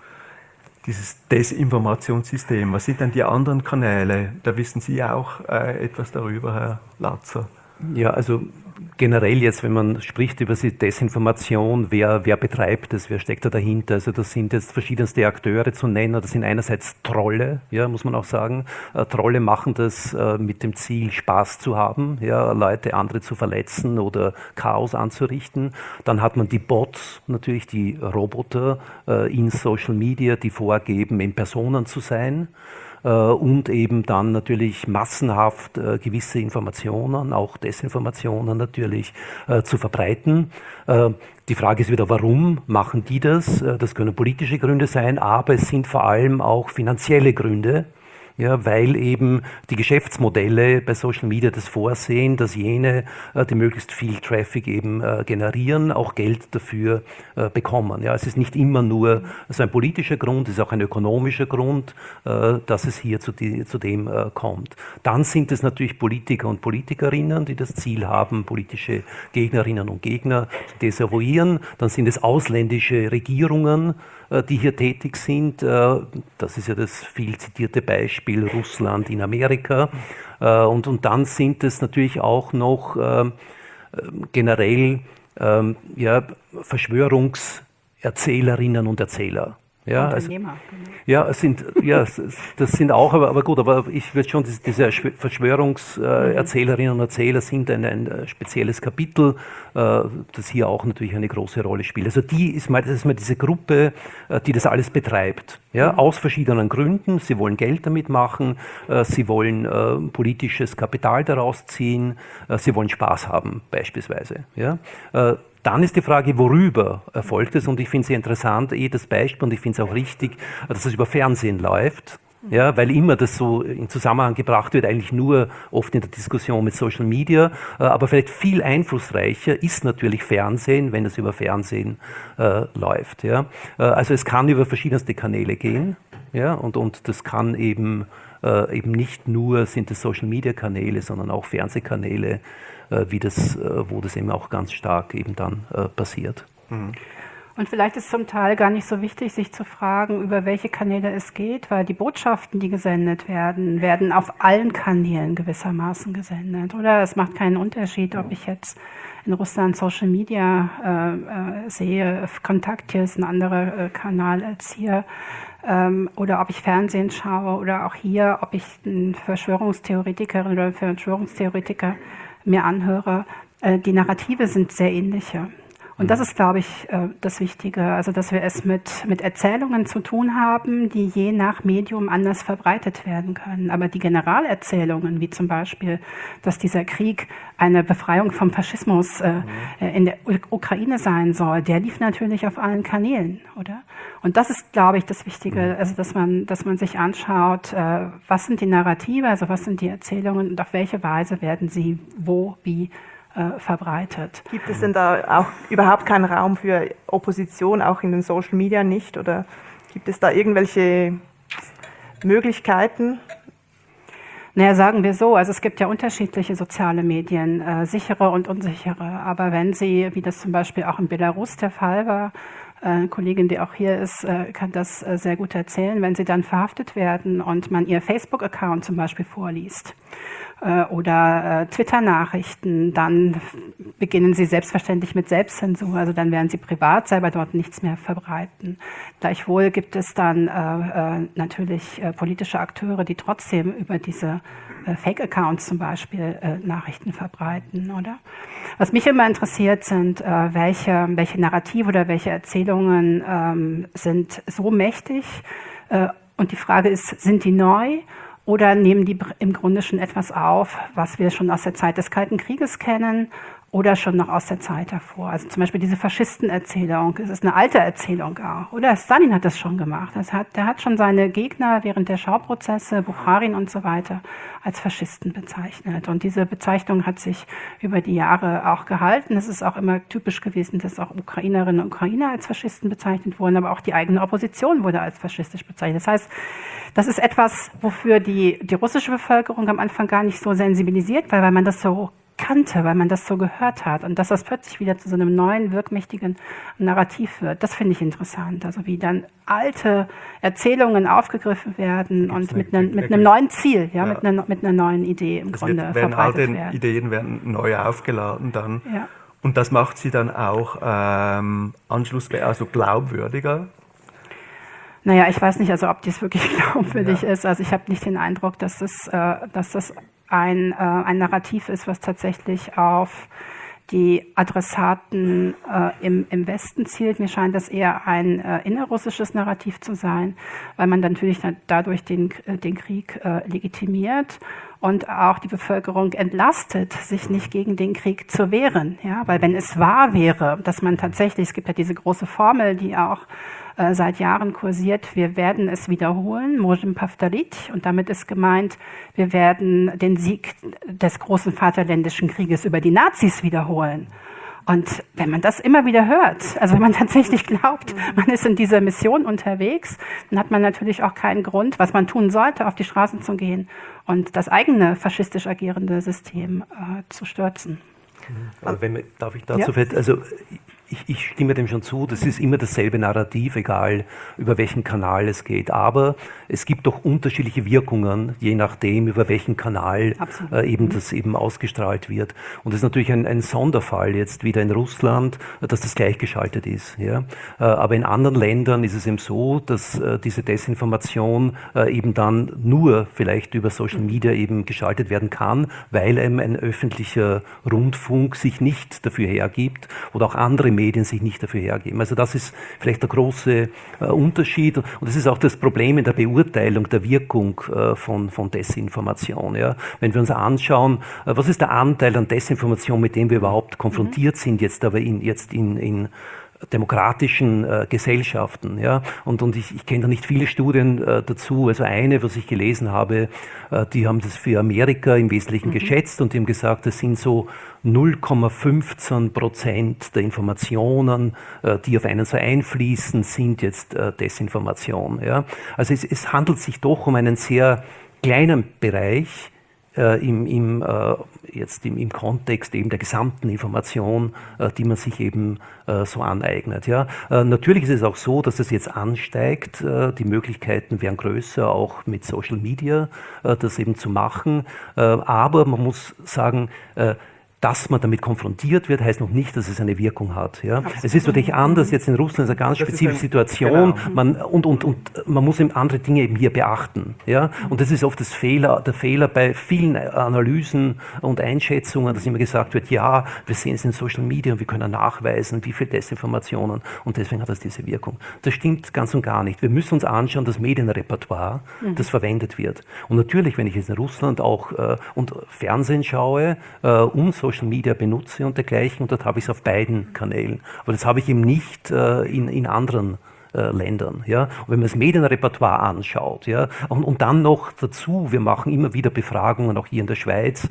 Desinformationssystems. Was sind denn die anderen Kanäle? Da wissen Sie auch etwas darüber, Herr Latzer. Ja, also generell jetzt, wenn man spricht über die Desinformation, wer betreibt das, wer steckt da dahinter? Also das sind jetzt verschiedenste Akteure zu nennen. Das sind einerseits Trolle, ja, muss man auch sagen. Trolle machen das mit dem Ziel, Spaß zu haben, ja, Leute, andere zu verletzen oder Chaos anzurichten. Dann hat man die Bots, natürlich die Roboter in Social Media, die vorgeben, in Personen zu sein. Und eben dann natürlich massenhaft gewisse Informationen, auch Desinformationen natürlich zu verbreiten. Die Frage ist wieder, warum machen die das? Das können politische Gründe sein, aber es sind vor allem auch finanzielle Gründe. Ja, weil eben die Geschäftsmodelle bei Social Media das vorsehen, dass jene, die möglichst viel Traffic eben generieren, auch Geld dafür bekommen. Ja, es ist nicht immer nur so ein politischer Grund, es ist auch ein ökonomischer Grund, dass es hier zu dem kommt. Dann sind es natürlich Politiker und Politikerinnen, die das Ziel haben, politische Gegnerinnen und Gegner zu desavouieren. Dann sind es ausländische Regierungen, die hier tätig sind. Das ist ja das viel zitierte Beispiel Russland in Amerika. Und dann sind es natürlich auch noch generell Verschwörungserzählerinnen und Erzähler. Ja, das sind auch, aber gut, aber ich würde schon, diese Verschwörungserzählerinnen und Erzähler sind ein spezielles Kapitel, das hier auch natürlich eine große Rolle spielt. Also das ist mal diese Gruppe, die das alles betreibt, ja, aus verschiedenen Gründen. Sie wollen Geld damit machen, sie wollen politisches Kapital daraus ziehen, sie wollen Spaß haben, beispielsweise, ja. Dann ist die Frage, worüber erfolgt es? Und ich finde es sehr interessant, das Beispiel, und ich finde es auch richtig, dass es über Fernsehen läuft. Ja, weil immer das so in Zusammenhang gebracht wird, eigentlich nur oft in der Diskussion mit Social Media, aber vielleicht viel einflussreicher ist natürlich Fernsehen, wenn es über Fernsehen läuft. Ja. Also es kann über verschiedenste Kanäle gehen, ja, und das kann eben nicht nur sind es Social Media Kanäle, sondern auch Fernsehkanäle, wo das eben auch ganz stark eben dann passiert. Mhm. Und vielleicht ist zum Teil gar nicht so wichtig, sich zu fragen, über welche Kanäle es geht, weil die Botschaften, die gesendet werden, werden auf allen Kanälen gewissermaßen gesendet. Oder es macht keinen Unterschied, ob ich jetzt in Russland Social Media sehe, Kontakte ist ein anderer Kanal als hier, oder ob ich Fernsehen schaue oder auch hier, ob ich eine Verschwörungstheoretikerin oder Verschwörungstheoretiker mir anhöre. Die Narrative sind sehr ähnliche. Und das ist, glaube ich, das Wichtige, also dass wir es mit Erzählungen zu tun haben, die je nach Medium anders verbreitet werden können. Aber die Generalerzählungen, wie zum Beispiel, dass dieser Krieg eine Befreiung vom Faschismus in der Ukraine sein soll, der lief natürlich auf allen Kanälen, oder? Und das ist, glaube ich, das Wichtige, also dass man sich anschaut, was sind die Narrative, also was sind die Erzählungen und auf welche Weise werden sie wie verbreitet. Gibt es denn da auch überhaupt keinen Raum für Opposition, auch in den Social Media nicht? Oder gibt es da irgendwelche Möglichkeiten? Naja, sagen wir so, also es gibt ja unterschiedliche soziale Medien, sichere und unsichere. Aber wenn Sie, wie das zum Beispiel auch in Belarus der Fall war, eine Kollegin, die auch hier ist, kann das sehr gut erzählen, wenn Sie dann verhaftet werden und man Ihr Facebook-Account zum Beispiel vorliest, oder Twitter-Nachrichten, dann beginnen sie selbstverständlich mit Selbstzensur, also dann werden sie privat selber dort nichts mehr verbreiten. Gleichwohl gibt es dann natürlich politische Akteure, die trotzdem über diese Fake-Accounts zum Beispiel Nachrichten verbreiten, oder? Was mich immer interessiert sind, welche Narrative oder welche Erzählungen sind so mächtig, und die Frage ist, sind die neu? Oder nehmen die im Grunde schon etwas auf, was wir schon aus der Zeit des Kalten Krieges kennen oder schon noch aus der Zeit davor? Also zum Beispiel diese Faschistenerzählung, es ist eine alte Erzählung auch. Oder Stalin hat das schon gemacht. Der hat schon seine Gegner während der Schauprozesse, Bucharin und so weiter, als Faschisten bezeichnet. Und diese Bezeichnung hat sich über die Jahre auch gehalten. Es ist auch immer typisch gewesen, dass auch Ukrainerinnen und Ukrainer als Faschisten bezeichnet wurden, aber auch die eigene Opposition wurde als faschistisch bezeichnet. Das heißt, das ist etwas, wofür die russische Bevölkerung am Anfang gar nicht so sensibilisiert war, weil man das so kannte, weil man das so gehört hat. Und dass das plötzlich wieder zu so einem neuen, wirkmächtigen Narrativ wird, das finde ich interessant. Also wie dann alte Erzählungen aufgegriffen werden und mit einem neuen Ziel, ja. Mit einer neuen Idee im Grunde verbreitet werden. All den Ideen werden neu aufgeladen dann. Ja. Und das macht sie dann auch also glaubwürdiger. Naja, ich weiß nicht, also ob dies wirklich glaubwürdig ist. Also ich habe nicht den Eindruck, dass das ein Narrativ ist, was tatsächlich auf die Adressaten im Westen zielt. Mir scheint das eher ein innerrussisches Narrativ zu sein, weil man natürlich dadurch den Krieg legitimiert und auch die Bevölkerung entlastet, sich nicht gegen den Krieg zu wehren. Ja? Weil wenn es wahr wäre, dass man tatsächlich, es gibt ja diese große Formel, die auch seit Jahren kursiert, wir werden es wiederholen, Możem Повторить, und damit ist gemeint, wir werden den Sieg des großen Vaterländischen Krieges über die Nazis wiederholen. Und wenn man das immer wieder hört, also wenn man tatsächlich glaubt, man ist in dieser Mission unterwegs, dann hat man natürlich auch keinen Grund, was man tun sollte, auf die Straßen zu gehen und das eigene faschistisch agierende System zu stürzen. Aber darf ich dazu also ich stimme dem schon zu, das ist immer dasselbe Narrativ, egal über welchen Kanal es geht. Aber es gibt doch unterschiedliche Wirkungen, je nachdem, über welchen Kanal das eben ausgestrahlt wird. Und es ist natürlich ein Sonderfall jetzt wieder in Russland, dass das gleichgeschaltet ist. Ja? Aber in anderen Ländern ist es eben so, dass diese Desinformation eben dann nur vielleicht über Social Media eben geschaltet werden kann, weil eben ein öffentlicher Rundfunk sich nicht dafür hergibt oder auch andere Medien sich nicht dafür hergeben. Also das ist vielleicht der große Unterschied und das ist auch das Problem in der Beurteilung der Wirkung von Desinformation. Ja. Wenn wir uns anschauen, was ist der Anteil an Desinformation, mit dem wir überhaupt konfrontiert sind, jetzt aber in demokratischen Gesellschaften. Ja? Und ich kenne da nicht viele Studien dazu. Also eine, was ich gelesen habe, die haben das für Amerika im Wesentlichen geschätzt und die haben gesagt, das sind so 0,15% der Informationen, die auf einen so einfließen, sind jetzt Desinformation. Ja? Also es handelt sich doch um einen sehr kleinen Bereich, im Kontext eben der gesamten Information, die man sich eben so aneignet. Ja. Natürlich ist es auch so, dass es jetzt ansteigt. Die Möglichkeiten wären größer, auch mit Social Media das eben zu machen. Aber man muss sagen, dass man damit konfrontiert wird, heißt noch nicht, dass es eine Wirkung hat. Ja. Es ist natürlich anders, jetzt in Russland ist eine ganz spezifische Situation, und man muss eben andere Dinge eben hier beachten. Ja. Und das ist oft der Fehler bei vielen Analysen und Einschätzungen, dass immer gesagt wird, ja, wir sehen es in Social Media und wir können nachweisen, wie viel Desinformationen, und deswegen hat das diese Wirkung. Das stimmt ganz und gar nicht. Wir müssen uns anschauen, das Medienrepertoire, das verwendet wird. Und natürlich, wenn ich jetzt in Russland auch und Fernsehen schaue, Social Media benutze und dergleichen, und dort habe ich es auf beiden Kanälen. Aber das habe ich eben nicht in anderen Ländern. Ja? Und wenn man das Medienrepertoire anschaut, ja, und dann noch dazu, wir machen immer wieder Befragungen, auch hier in der Schweiz,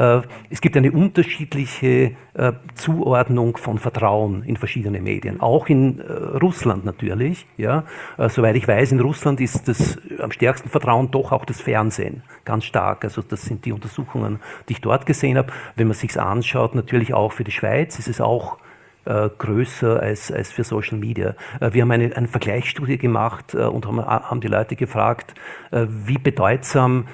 es gibt eine unterschiedliche Zuordnung von Vertrauen in verschiedene Medien, auch in Russland natürlich. Ja? Soweit ich weiß, in Russland ist das am stärksten Vertrauen doch auch das Fernsehen, ganz stark. Also das sind die Untersuchungen, die ich dort gesehen habe. Wenn man sich anschaut, natürlich auch für die Schweiz, ist es auch größer als für Social Media. Wir haben eine Vergleichsstudie gemacht und haben die Leute gefragt, wie bedeutsam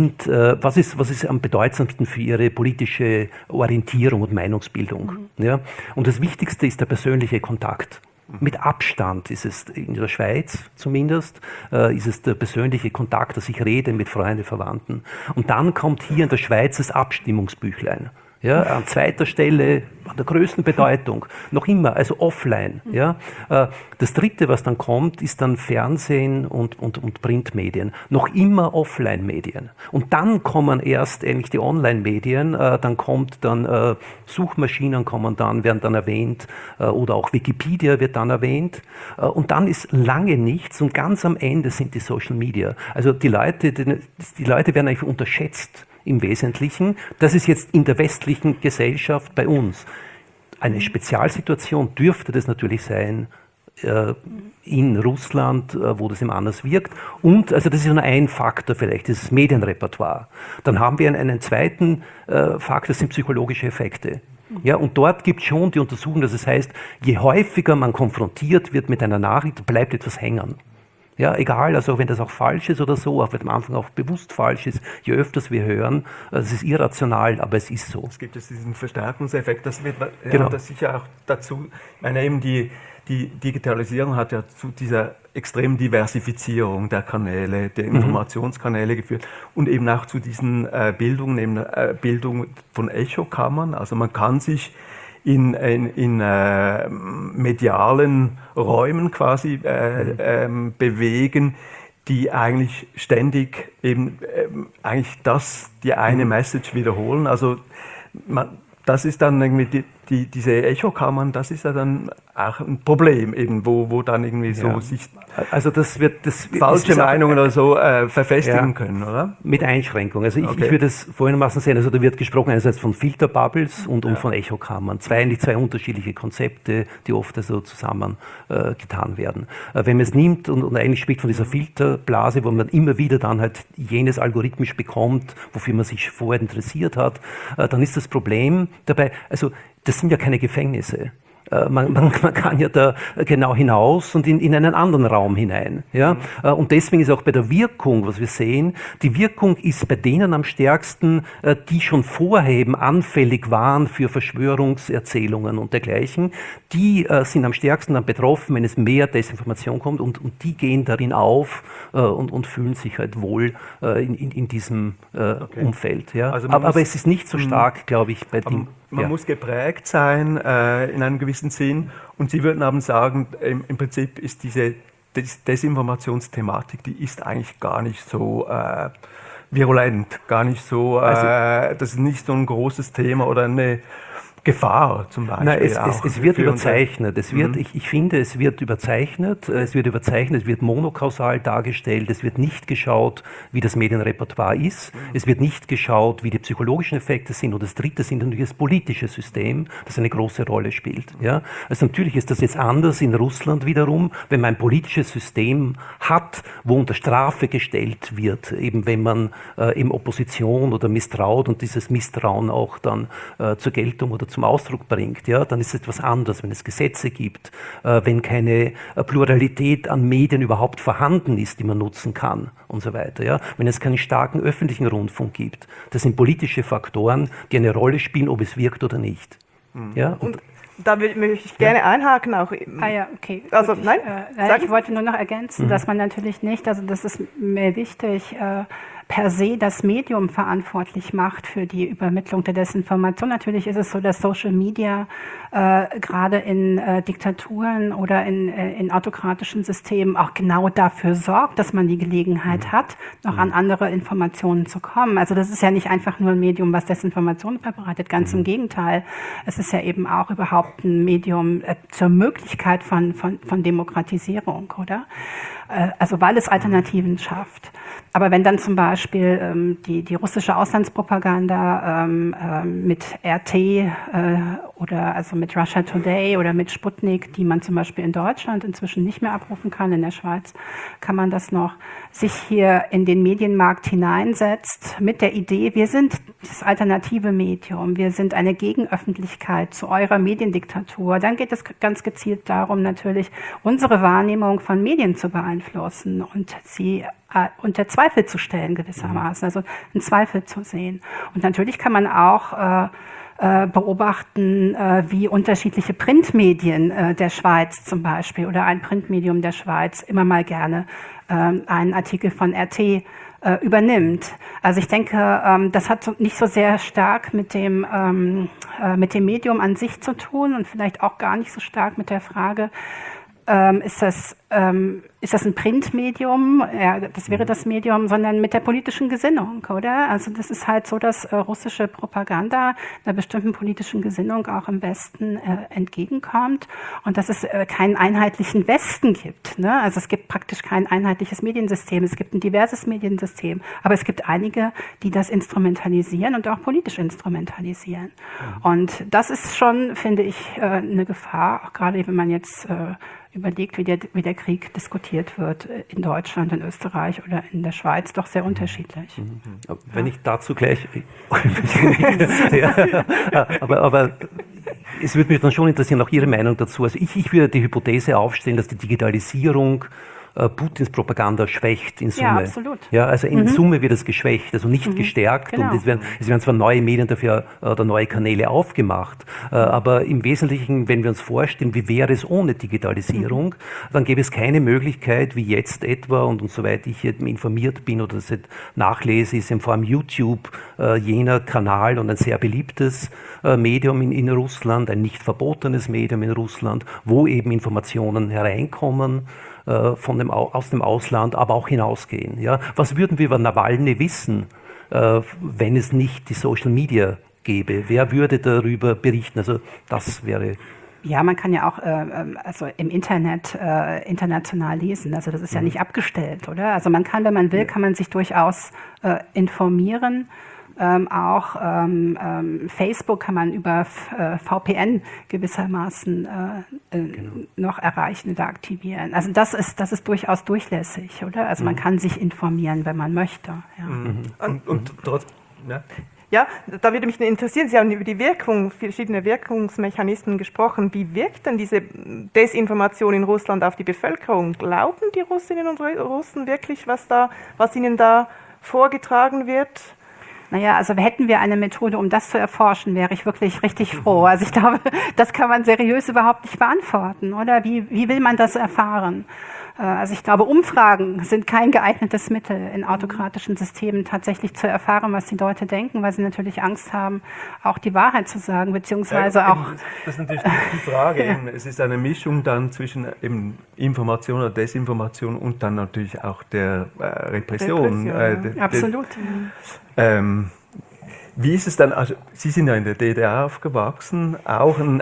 was ist am bedeutsamsten für ihre politische Orientierung und Meinungsbildung. Ja? Und das Wichtigste ist der persönliche Kontakt. Mit Abstand ist es in der Schweiz zumindest, ist es der persönliche Kontakt, dass ich rede mit Freunden, Verwandten. Und dann kommt hier in der Schweiz das Abstimmungsbüchlein. Ja, an zweiter Stelle, an der größten Bedeutung, noch immer, also offline. Ja. Das Dritte, was dann kommt, ist dann Fernsehen und Printmedien, noch immer Offline-Medien. Und dann kommen erst eigentlich die Online-Medien, dann kommt dann Suchmaschinen werden dann erwähnt, oder auch Wikipedia wird dann erwähnt. Und dann ist lange nichts und ganz am Ende sind die Social Media. Also die Leute werden eigentlich unterschätzt. Im Wesentlichen. Das ist jetzt in der westlichen Gesellschaft bei uns. Eine Spezialsituation dürfte das natürlich sein in Russland, wo das eben anders wirkt. Und, also das ist nur ein Faktor vielleicht, das Medienrepertoire. Dann haben wir einen zweiten Faktor, das sind psychologische Effekte. Ja, und dort gibt es schon die Untersuchung, dass es heißt, je häufiger man konfrontiert wird mit einer Nachricht, bleibt etwas hängen. Ja, egal, also wenn das auch falsch ist oder so, auch wenn am Anfang auch bewusst falsch ist, je öfters wir hören, es ist irrational, aber es ist so. Es gibt jetzt diesen Verstärkungseffekt, das wird das sicher auch dazu, ich meine eben die Digitalisierung hat ja zu dieser extremen Diversifizierung der Kanäle, der Informationskanäle geführt und eben auch zu diesen Bildung von Echokammern, also man kann sich in medialen Räumen quasi bewegen, die eigentlich ständig eben eigentlich die eine Message wiederholen. Also das ist dann irgendwie diese Echokammern, das ist ja dann auch ein Problem, eben, wo dann irgendwie so sich also das falsche Meinungen oder so verfestigen können, oder? Mit Einschränkung. Also ich würde es folgendermaßen sehen, also da wird gesprochen einerseits von Filterbubbles und von Echokammern. Zwei unterschiedliche Konzepte, die oft also zusammen getan werden. Wenn man es nimmt und eigentlich spricht von dieser Filterblase, wo man immer wieder dann halt jenes algorithmisch bekommt, wofür man sich vorher interessiert hat, dann ist das Problem dabei, also das sind ja keine Gefängnisse. Man kann ja da genau hinaus und in einen anderen Raum hinein. Ja? Und deswegen ist auch bei der Wirkung, was wir sehen, die Wirkung ist bei denen am stärksten, die schon vorher eben anfällig waren für Verschwörungserzählungen und dergleichen. Die sind am stärksten dann betroffen, wenn es mehr Desinformation kommt und die gehen darin auf und fühlen sich halt wohl in diesem Umfeld. Ja? Also aber es ist nicht so stark, glaube ich, bei dem. Man muss geprägt sein in einem gewissen Sinn und Sie würden aber sagen, im Prinzip ist diese Desinformationsthematik, die ist eigentlich gar nicht so virulent, gar nicht so, das ist nicht so ein großes Thema oder eine Gefahr zum Beispiel? Nein, es wird überzeichnet. Ich finde, es wird überzeichnet. Es wird monokausal dargestellt. Es wird nicht geschaut, wie das Medienrepertoire ist. Es wird nicht geschaut, wie die psychologischen Effekte sind. Und das Dritte sind natürlich das politische System, das eine große Rolle spielt. Ja? Also natürlich ist das jetzt anders in Russland wiederum, wenn man ein politisches System hat, wo unter Strafe gestellt wird, eben wenn man eben Opposition oder misstraut und dieses Misstrauen auch dann zur Geltung oder zum Ausdruck bringt, ja, dann ist es etwas anderes, wenn es Gesetze gibt, wenn keine Pluralität an Medien überhaupt vorhanden ist, die man nutzen kann und so weiter, ja, wenn es keinen starken öffentlichen Rundfunk gibt. Das sind politische Faktoren, die eine Rolle spielen, ob es wirkt oder nicht. Ja, und da möchte ich gerne einhaken auch. Ja, okay. Also, gut, nein? Ich wollte nur noch ergänzen, dass man natürlich nicht, also das ist mir wichtig, per se das Medium verantwortlich macht für die Übermittlung der Desinformation. Natürlich ist es so, dass Social Media gerade in Diktaturen oder in autokratischen Systemen auch genau dafür sorgt, dass man die Gelegenheit hat, noch an andere Informationen zu kommen. Also das ist ja nicht einfach nur ein Medium, was Desinformation verbreitet, ganz im Gegenteil. Es ist ja eben auch überhaupt ein Medium zur Möglichkeit von Demokratisierung, oder? Also weil es Alternativen schafft. Aber wenn dann zum Beispiel die russische Auslandspropaganda mit RT oder also mit Russia Today oder mit Sputnik, die man zum Beispiel in Deutschland inzwischen nicht mehr abrufen kann, in der Schweiz kann man das noch, sich hier in den Medienmarkt hineinsetzt mit der Idee, wir sind das alternative Medium, wir sind eine Gegenöffentlichkeit zu eurer Mediendiktatur, dann geht es ganz gezielt darum, natürlich unsere Wahrnehmung von Medien zu beeinflussen und sie unter Zweifel zu stellen gewissermaßen, also einen Zweifel zu sehen. Und natürlich kann man auch beobachten, wie unterschiedliche Printmedien der Schweiz zum Beispiel oder ein Printmedium der Schweiz immer mal gerne einen Artikel von RT übernimmt. Also ich denke, das hat nicht so sehr stark mit dem Medium an sich zu tun und vielleicht auch gar nicht so stark mit der Frage, ist das ein Printmedium? Ja, das wäre das Medium, sondern mit der politischen Gesinnung, oder? Also das ist halt so, dass russische Propaganda einer bestimmten politischen Gesinnung auch im Westen entgegenkommt und dass es keinen einheitlichen Westen gibt. Ne? Also es gibt praktisch kein einheitliches Mediensystem. Es gibt ein diverses Mediensystem, aber es gibt einige, die das instrumentalisieren und auch politisch instrumentalisieren. Und das ist schon, finde ich, eine Gefahr, auch gerade wenn man jetzt überlegt, wie der Krieg diskutiert wird in Deutschland, in Österreich oder in der Schweiz, doch sehr unterschiedlich. Wenn ich dazu gleich... ja, aber es würde mich dann schon interessieren, auch Ihre Meinung dazu. Also ich würde die Hypothese aufstellen, dass die Digitalisierung Putins Propaganda schwächt in Summe. Ja, absolut. Ja, also in Summe wird es geschwächt, also nicht gestärkt. Genau. Und es werden zwar neue Medien dafür oder neue Kanäle aufgemacht, aber im Wesentlichen, wenn wir uns vorstellen, wie wäre es ohne Digitalisierung, dann gäbe es keine Möglichkeit, wie jetzt etwa, und soweit ich informiert bin oder das nachlese, ist vor allem YouTube jener Kanal und ein sehr beliebtes Medium in Russland, ein nicht verbotenes Medium in Russland, wo eben Informationen hereinkommen, aus dem Ausland, aber auch hinausgehen. Ja? Was würden wir über Nawalny wissen, wenn es nicht die Social Media gäbe? Wer würde darüber berichten? Also das wäre... Ja, man kann ja auch also im Internet international lesen. Also das ist ja nicht abgestellt, oder? Also man kann, wenn man will, kann man sich durchaus informieren. Auch Facebook kann man über VPN gewissermaßen noch erreichen oder aktivieren. Also das ist durchaus durchlässig, oder? Also man kann sich informieren, wenn man möchte. Ja. Und trotzdem, ja. Ja, da würde mich interessieren, Sie haben über die Wirkung, verschiedene Wirkungsmechanismen gesprochen. Wie wirkt denn diese Desinformation in Russland auf die Bevölkerung? Glauben die Russinnen und Russen wirklich, was ihnen da vorgetragen wird? Naja, also hätten wir eine Methode, um das zu erforschen, wäre ich wirklich richtig froh. Also ich glaube, das kann man seriös überhaupt nicht beantworten, oder? Wie will man das erfahren? Also ich glaube, Umfragen sind kein geeignetes Mittel in autokratischen Systemen tatsächlich zu erfahren, was die Leute denken, weil sie natürlich Angst haben, auch die Wahrheit zu sagen, beziehungsweise auch... Das ist natürlich die Frage. Ja. Es ist eine Mischung dann zwischen eben Information oder Desinformation und dann natürlich auch der Repression. Absolut. Wie ist es dann, also Sie sind ja in der DDR aufgewachsen, auch ein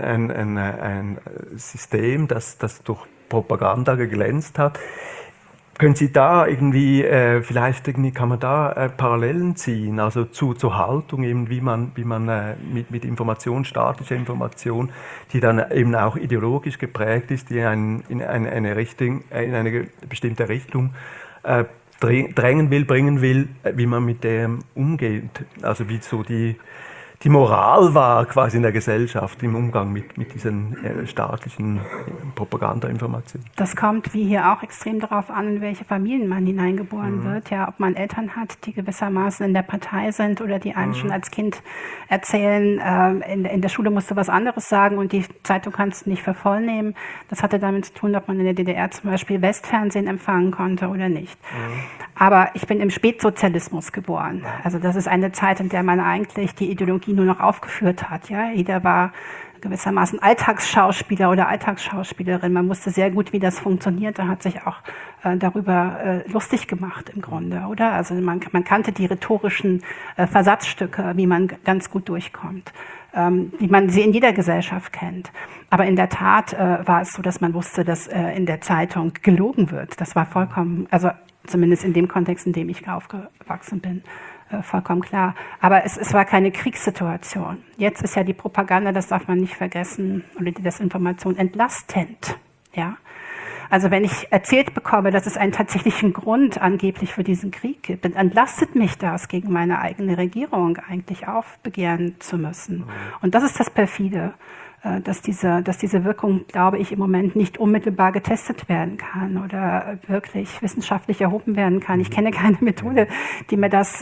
System, das durch Propaganda geglänzt hat. Können Sie da irgendwie, vielleicht irgendwie kann man da Parallelen ziehen, also zur Haltung, eben, wie man mit Information, staatlicher Information, die dann eben auch ideologisch geprägt ist, die in eine bestimmte Richtung drängen will, bringen will, wie man mit dem umgeht, also wie so die Moral war quasi in der Gesellschaft im Umgang mit diesen staatlichen Propagandainformationen. Das kommt wie hier auch extrem darauf an, in welche Familien man hineingeboren wird. Ja, ob man Eltern hat, die gewissermaßen in der Partei sind oder die einem schon als Kind erzählen, in der Schule musst du was anderes sagen und die Zeitung kannst du nicht für voll nehmen. Das hatte damit zu tun, ob man in der DDR zum Beispiel Westfernsehen empfangen konnte oder nicht. Aber ich bin im Spätsozialismus geboren. Also das ist eine Zeit, in der man eigentlich die Ideologie nur noch aufgeführt hat. Ja? Jeder war gewissermaßen Alltagsschauspieler oder Alltagsschauspielerin. Man wusste sehr gut, wie das funktioniert. Da hat sich auch darüber lustig gemacht im Grunde, oder? Also man kannte die rhetorischen Versatzstücke, wie man ganz gut durchkommt, wie man sie in jeder Gesellschaft kennt. Aber in der Tat war es so, dass man wusste, dass in der Zeitung gelogen wird. Das war vollkommen, also zumindest in dem Kontext, in dem ich aufgewachsen bin, vollkommen klar. Aber es war keine Kriegssituation. Jetzt ist ja die Propaganda, das darf man nicht vergessen, oder die Desinformation entlastend. Ja? Also wenn ich erzählt bekomme, dass es einen tatsächlichen Grund angeblich für diesen Krieg gibt, dann entlastet mich das, gegen meine eigene Regierung eigentlich aufbegehren zu müssen. Und das ist das Perfide, dass diese Wirkung, glaube ich, im Moment nicht unmittelbar getestet werden kann oder wirklich wissenschaftlich erhoben werden kann. Ich kenne keine Methode, die mir das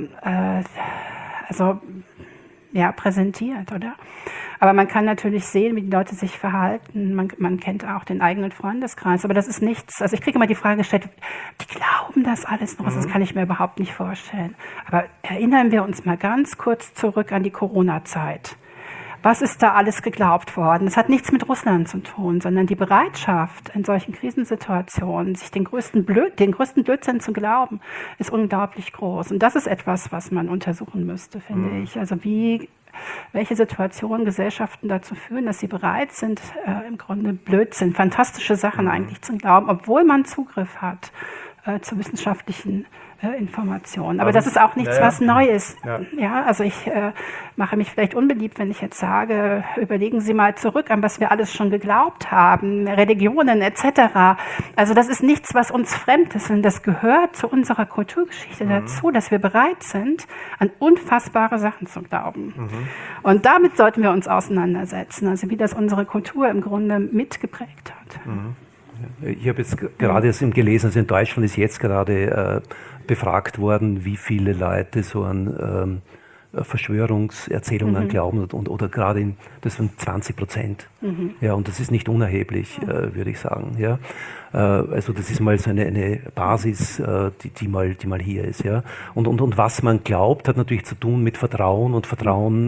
präsentiert, oder? Aber man kann natürlich sehen, wie die Leute sich verhalten. Man kennt auch den eigenen Freundeskreis. Aber das ist nichts. Also ich kriege immer die Frage gestellt, die glauben das alles noch. Das kann ich mir überhaupt nicht vorstellen. Aber erinnern wir uns mal ganz kurz zurück an die Corona-Zeit. Was ist da alles geglaubt worden? Das hat nichts mit Russland zu tun, sondern die Bereitschaft, in solchen Krisensituationen sich den größten Blödsinn zu glauben, ist unglaublich groß. Und das ist etwas, was man untersuchen müsste, finde ich. Also welche Situationen Gesellschaften dazu führen, dass sie bereit sind, im Grunde Blödsinn, fantastische Sachen eigentlich zu glauben, obwohl man Zugriff hat zu wissenschaftlichen Informationen. Aber das ist auch nichts, was neu ist. Ja, also ich mache mich vielleicht unbeliebt, wenn ich jetzt sage, überlegen Sie mal zurück an, was wir alles schon geglaubt haben, Religionen etc. Also das ist nichts, was uns fremd ist, sondern das gehört zu unserer Kulturgeschichte dazu, dass wir bereit sind, an unfassbare Sachen zu glauben. Und damit sollten wir uns auseinandersetzen, also wie das unsere Kultur im Grunde mitgeprägt hat. Ich habe jetzt gerade gelesen, also in Deutschland ist jetzt gerade befragt worden, wie viele Leute so an Verschwörungserzählungen glauben oder gerade das sind 20%. Ja, und das ist nicht unerheblich, würde ich sagen. Ja. Also das ist mal so eine Basis, die mal hier ist. Ja. Und was man glaubt, hat natürlich zu tun mit Vertrauen und Vertrauen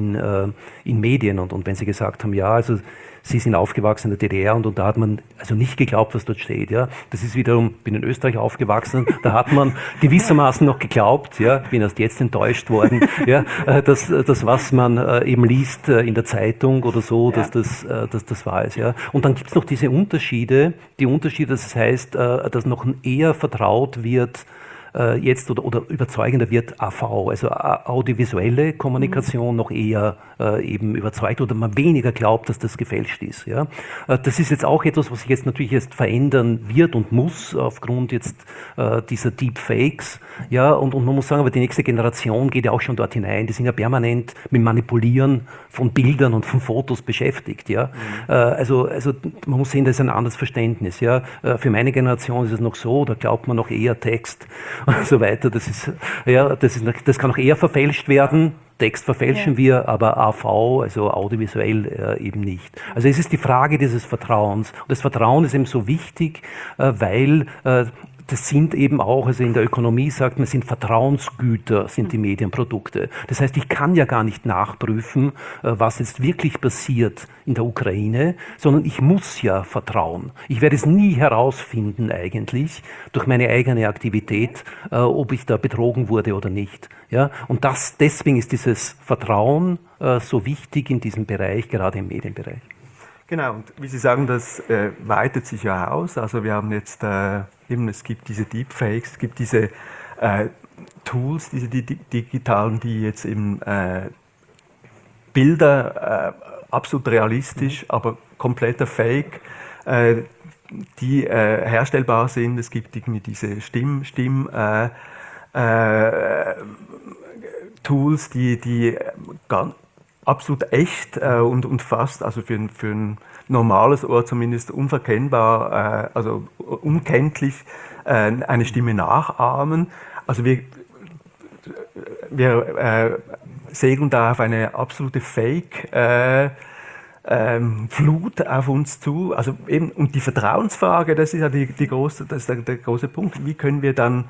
in Medien. Und wenn Sie gesagt haben, ja, also Sie sind aufgewachsen in der DDR und da hat man also nicht geglaubt, was dort steht. Ja. Das ist wiederum, bin in Österreich aufgewachsen, da hat man gewissermaßen noch geglaubt, ja, bin erst jetzt enttäuscht worden, ja, dass was man eben liest in der Zeitung oder so, dass das wahr ist. Ja. Und dann gibt es noch diese Unterschiede, das heißt, dass noch eher vertraut wird, jetzt oder überzeugender wird AV, also audiovisuelle Kommunikation noch eher eben überzeugt oder man weniger glaubt, dass das gefälscht ist. Ja. Das ist jetzt auch etwas, was sich jetzt natürlich erst verändern wird und muss aufgrund jetzt dieser Deepfakes. Ja, und man muss sagen, aber die nächste Generation geht ja auch schon dort hinein. Die sind ja permanent mit Manipulieren von Bildern und von Fotos beschäftigt. Ja. Also man muss sehen, das ist ein anderes Verständnis. Ja. Für meine Generation ist es noch so, da glaubt man noch eher Text und so weiter. Das kann auch eher verfälscht werden. Text verfälschen wir, aber AV, also audiovisuell eben nicht. Also es ist die Frage dieses Vertrauens. Und das Vertrauen ist eben so wichtig, weil das sind eben auch, also in der Ökonomie sagt man, sind Vertrauensgüter, sind die Medienprodukte. Das heißt, ich kann ja gar nicht nachprüfen, was jetzt wirklich passiert in der Ukraine, sondern ich muss ja vertrauen. Ich werde es nie herausfinden eigentlich durch meine eigene Aktivität, ob ich da betrogen wurde oder nicht. Ja? Und deswegen ist dieses Vertrauen so wichtig in diesem Bereich, gerade im Medienbereich. Genau, und wie Sie sagen, das weitet sich ja aus. Also wir haben jetzt es gibt diese Deepfakes, es gibt diese Tools, diese digitalen, die jetzt eben Bilder absolut realistisch, aber kompletter Fake, die herstellbar sind. Es gibt irgendwie diese Tools, die ganz absolut echt und fast, also für ein normales Ohr zumindest unverkennbar, also unkenntlich eine Stimme nachahmen. Also wir segeln da auf eine absolute Fake-Flut auf uns zu. Also eben, und die Vertrauensfrage, das ist ja der große Punkt. Wie können wir dann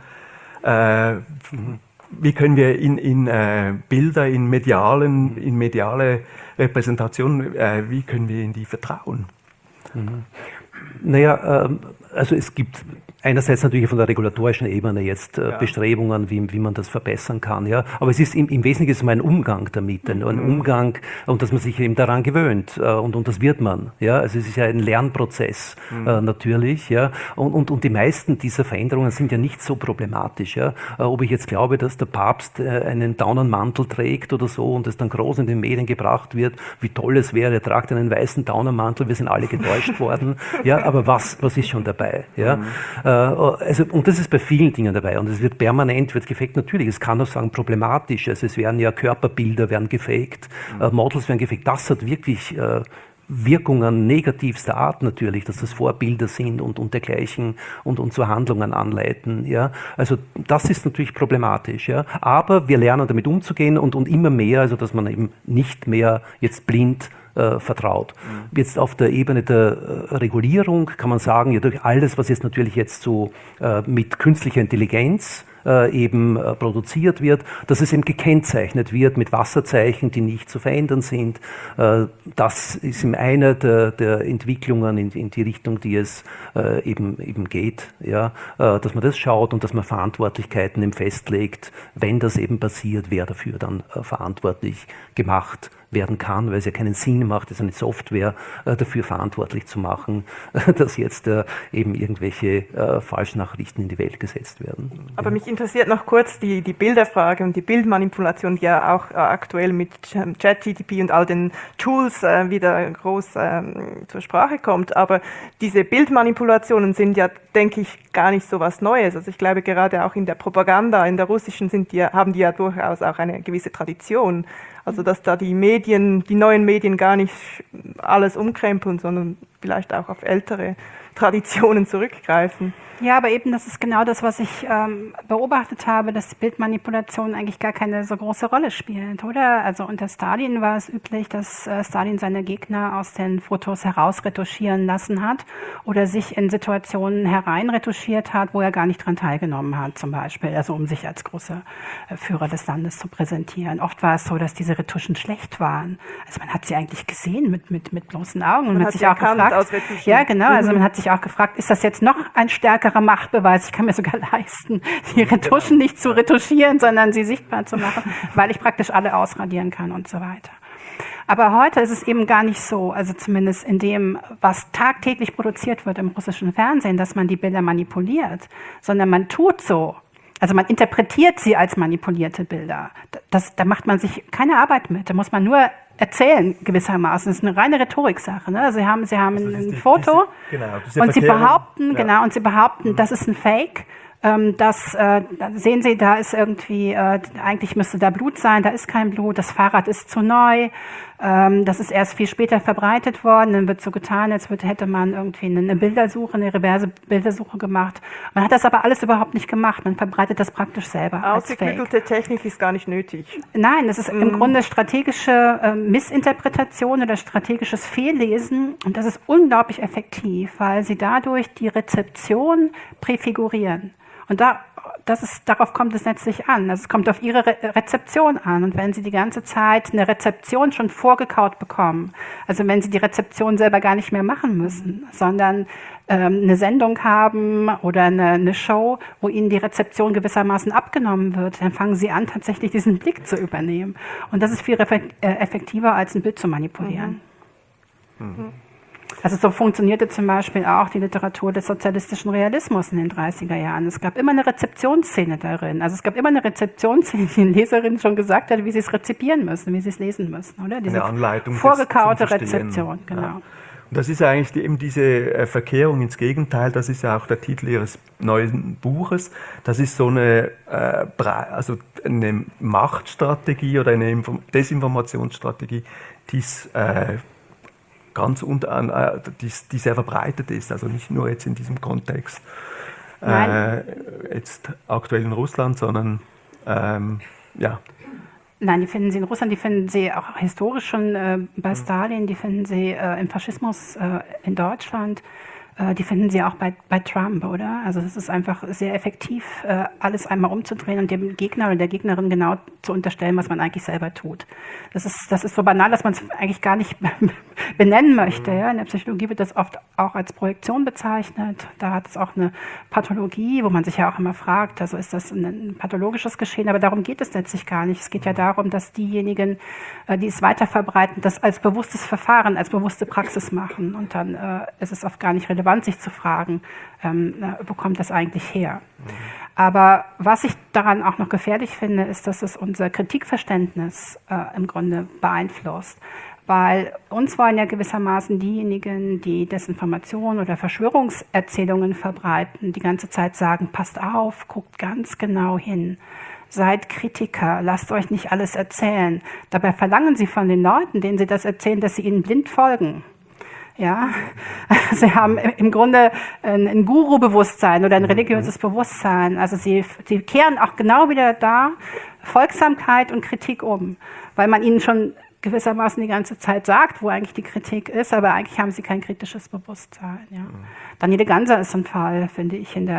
in Bilder, in mediale Repräsentationen, wie können wir in die vertrauen? Naja, also es gibt einerseits natürlich von der regulatorischen Ebene jetzt Bestrebungen, wie man das verbessern kann. Ja. Aber es ist im Wesentlichen ist es ein Umgang damit, ein Umgang, und dass man sich eben daran gewöhnt. Und das wird man. Ja. Also es ist ja ein Lernprozess natürlich. Ja. Und die meisten dieser Veränderungen sind ja nicht so problematisch. Ja. Ob ich jetzt glaube, dass der Papst einen Daunenmantel trägt oder so und es dann groß in den Medien gebracht wird, wie toll es wäre, er tragt einen weißen Daunenmantel, wir sind alle getäuscht worden. Ja. Aber was ist schon dabei? Ja. Also, und das ist bei vielen Dingen dabei, und es wird permanent gefaked. Natürlich, es kann auch sagen problematisch, also es werden ja Körperbilder werden gefaked, Models werden gefaked, das hat wirklich Wirkungen negativster Art natürlich, dass das Vorbilder sind und dergleichen und zu Handlungen anleiten. Ja. Also das ist natürlich problematisch. Ja. Aber wir lernen damit umzugehen und immer mehr, also dass man eben nicht mehr jetzt blind vertraut. Jetzt auf der Ebene der Regulierung kann man sagen, ja, durch alles, was jetzt natürlich jetzt so mit künstlicher Intelligenz eben produziert wird, dass es eben gekennzeichnet wird mit Wasserzeichen, die nicht zu verändern sind. Das ist eben eine der Entwicklungen in die Richtung, die es eben geht, ja, dass man das schaut und dass man Verantwortlichkeiten eben festlegt, wenn das eben passiert, wer dafür dann verantwortlich gemacht werden kann, weil es ja keinen Sinn macht, es eine Software dafür verantwortlich zu machen, dass jetzt eben irgendwelche Falschnachrichten in die Welt gesetzt werden. Aber mich interessiert noch kurz die Bilderfrage und die Bildmanipulation, die ja auch aktuell mit ChatGPT und all den Tools wieder groß zur Sprache kommt. Aber diese Bildmanipulationen sind ja, denke ich, gar nicht so was Neues. Also ich glaube, gerade auch in der Propaganda, in der russischen, haben die ja durchaus auch eine gewisse Tradition. Also dass da die neuen Medien gar nicht alles umkrempeln, sondern vielleicht auch auf ältere Traditionen zurückgreifen. Ja, aber eben das ist genau das, was ich beobachtet habe, dass die Bildmanipulation eigentlich gar keine so große Rolle spielt, oder? Also unter Stalin war es üblich, dass Stalin seine Gegner aus den Fotos herausretuschieren lassen hat oder sich in Situationen hereinretuschiert hat, wo er gar nicht dran teilgenommen hat, zum Beispiel, also um sich als großer Führer des Landes zu präsentieren. Oft war es so, dass diese Retuschen schlecht waren. Also man hat sie eigentlich gesehen mit bloßen Augen und man hat sich auch gefragt, ja genau, also man hat sich auch gefragt, ist das jetzt noch ein stärkerer Machtbeweis? Ich kann mir sogar leisten, die Retuschen nicht zu retuschieren, sondern sie sichtbar zu machen, weil ich praktisch alle ausradieren kann und so weiter. Aber heute ist es eben gar nicht so, also zumindest in dem, was tagtäglich produziert wird im russischen Fernsehen, dass man die Bilder manipuliert, sondern man tut so. Also man interpretiert sie als manipulierte Bilder. Da macht man sich keine Arbeit mit. Da muss man nur erzählen gewissermaßen. Das ist eine reine Rhetoriksache. Ne? Sie haben ein Foto und sie behaupten, das ist ein Fake. Da sehen Sie, da ist irgendwie, eigentlich müsste da Blut sein, da ist kein Blut, das Fahrrad ist zu neu, das ist erst viel später verbreitet worden, dann wird so getan, als hätte man irgendwie eine Bildersuche, eine reverse Bildersuche gemacht. Man hat das aber alles überhaupt nicht gemacht, man verbreitet das praktisch selber. Ausgeklügelte Technik ist gar nicht nötig. Nein, das ist im Grunde strategische Missinterpretation oder strategisches Fehllesen und das ist unglaublich effektiv, weil Sie dadurch die Rezeption präfigurieren. Und darauf kommt es letztlich an. Also es kommt auf Ihre Rezeption an. Und wenn Sie die ganze Zeit eine Rezeption schon vorgekaut bekommen, also wenn Sie die Rezeption selber gar nicht mehr machen müssen, sondern eine Sendung haben oder eine Show, wo Ihnen die Rezeption gewissermaßen abgenommen wird, dann fangen Sie an, tatsächlich diesen Blick zu übernehmen. Und das ist viel effektiver, als ein Bild zu manipulieren. Also so funktionierte zum Beispiel auch die Literatur des sozialistischen Realismus in den 30er Jahren. Es gab immer eine Rezeptionsszene darin. Also es gab immer eine Rezeptionsszene, die die Leserin schon gesagt hat, wie sie es rezipieren müssen, wie sie es lesen müssen, oder? Diese eine Anleitung vorgekaute Rezeption, genau. Ja. Und das ist eigentlich eben diese Verkehrung ins Gegenteil, das ist ja auch der Titel Ihres neuen Buches. Das ist so eine Machtstrategie oder eine Desinformationsstrategie, die die sehr verbreitet ist, also nicht nur jetzt in diesem Kontext jetzt aktuell in Russland, sondern ja. Nein, die finden Sie in Russland, die finden Sie auch historisch schon bei Stalin, die finden Sie im Faschismus in Deutschland, die finden Sie auch bei Trump, oder? Also es ist einfach sehr effektiv, alles einmal umzudrehen und dem Gegner oder der Gegnerin genau zu unterstellen, was man eigentlich selber tut. Das ist so banal, dass man es eigentlich gar nicht benennen möchte. Ja? In der Psychologie wird das oft auch als Projektion bezeichnet. Da hat es auch eine Pathologie, wo man sich ja auch immer fragt, also ist das ein pathologisches Geschehen? Aber darum geht es letztlich gar nicht. Es geht ja darum, dass diejenigen, die es weiterverbreiten, das als bewusstes Verfahren, als bewusste Praxis machen. Und dann ist es oft gar nicht relevant, sich zu fragen, wo kommt das eigentlich her? Aber was ich daran auch noch gefährlich finde, ist, dass es unser Kritikverständnis im Grunde beeinflusst. Weil uns wollen ja gewissermaßen diejenigen, die Desinformation oder Verschwörungserzählungen verbreiten, die ganze Zeit sagen, passt auf, guckt ganz genau hin. Seid Kritiker, lasst euch nicht alles erzählen. Dabei verlangen sie von den Leuten, denen sie das erzählen, dass sie ihnen blind folgen. Ja, sie haben im Grunde ein Guru-Bewusstsein oder ein religiöses Bewusstsein. Also sie kehren auch genau wieder da Folgsamkeit und Kritik um, weil man ihnen schon gewissermaßen die ganze Zeit sagt, wo eigentlich die Kritik ist, aber eigentlich haben sie kein kritisches Bewusstsein. Ja. Daniele Ganser ist ein Fall, finde ich, in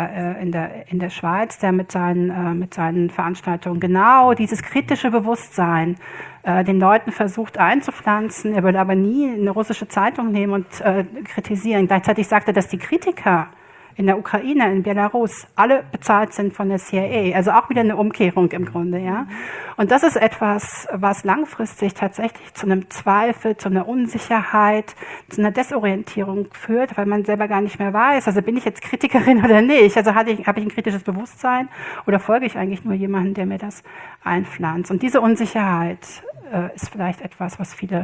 der Schweiz, der mit seinen Veranstaltungen genau dieses kritische Bewusstsein den Leuten versucht einzupflanzen. Er würde aber nie eine russische Zeitung nehmen und kritisieren. Gleichzeitig sagt er, dass die Kritiker in der Ukraine, in Belarus, alle bezahlt sind von der CIA. Also auch wieder eine Umkehrung im Grunde, ja. Und das ist etwas, was langfristig tatsächlich zu einem Zweifel, zu einer Unsicherheit, zu einer Desorientierung führt, weil man selber gar nicht mehr weiß, also bin ich jetzt Kritikerin oder nicht? Also habe ich ein kritisches Bewusstsein oder folge ich eigentlich nur jemandem, der mir das einpflanzt? Und diese Unsicherheit ist vielleicht etwas, was viele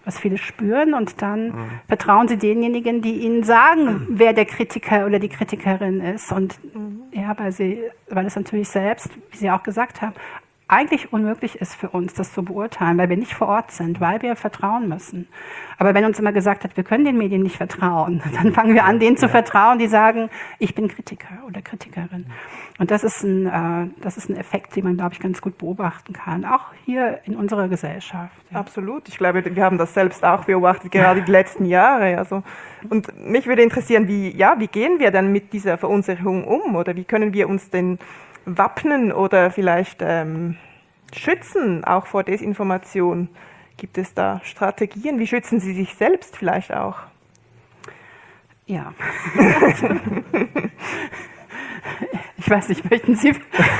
spüren und dann vertrauen sie denjenigen, die ihnen sagen, wer der Kritiker oder die Kritikerin ist. Und ja, weil es natürlich selbst, wie Sie auch gesagt haben, eigentlich unmöglich ist für uns, das zu beurteilen, weil wir nicht vor Ort sind, weil wir vertrauen müssen. Aber wenn uns immer gesagt wird, wir können den Medien nicht vertrauen, dann fangen wir an, denen zu vertrauen, die sagen, ich bin Kritiker oder Kritikerin. Und das ist ein Effekt, den man, glaube ich, ganz gut beobachten kann, auch hier in unserer Gesellschaft. Ja. Absolut. Ich glaube, wir haben das selbst auch beobachtet, gerade die letzten Jahre. Also. Und mich würde interessieren, wie gehen wir denn mit dieser Verunsicherung um? Oder wie können wir uns denn wappnen oder vielleicht schützen, auch vor Desinformation? Gibt es da Strategien? Wie schützen Sie sich selbst vielleicht auch? Ja. Ich weiß nicht, möchten Sie?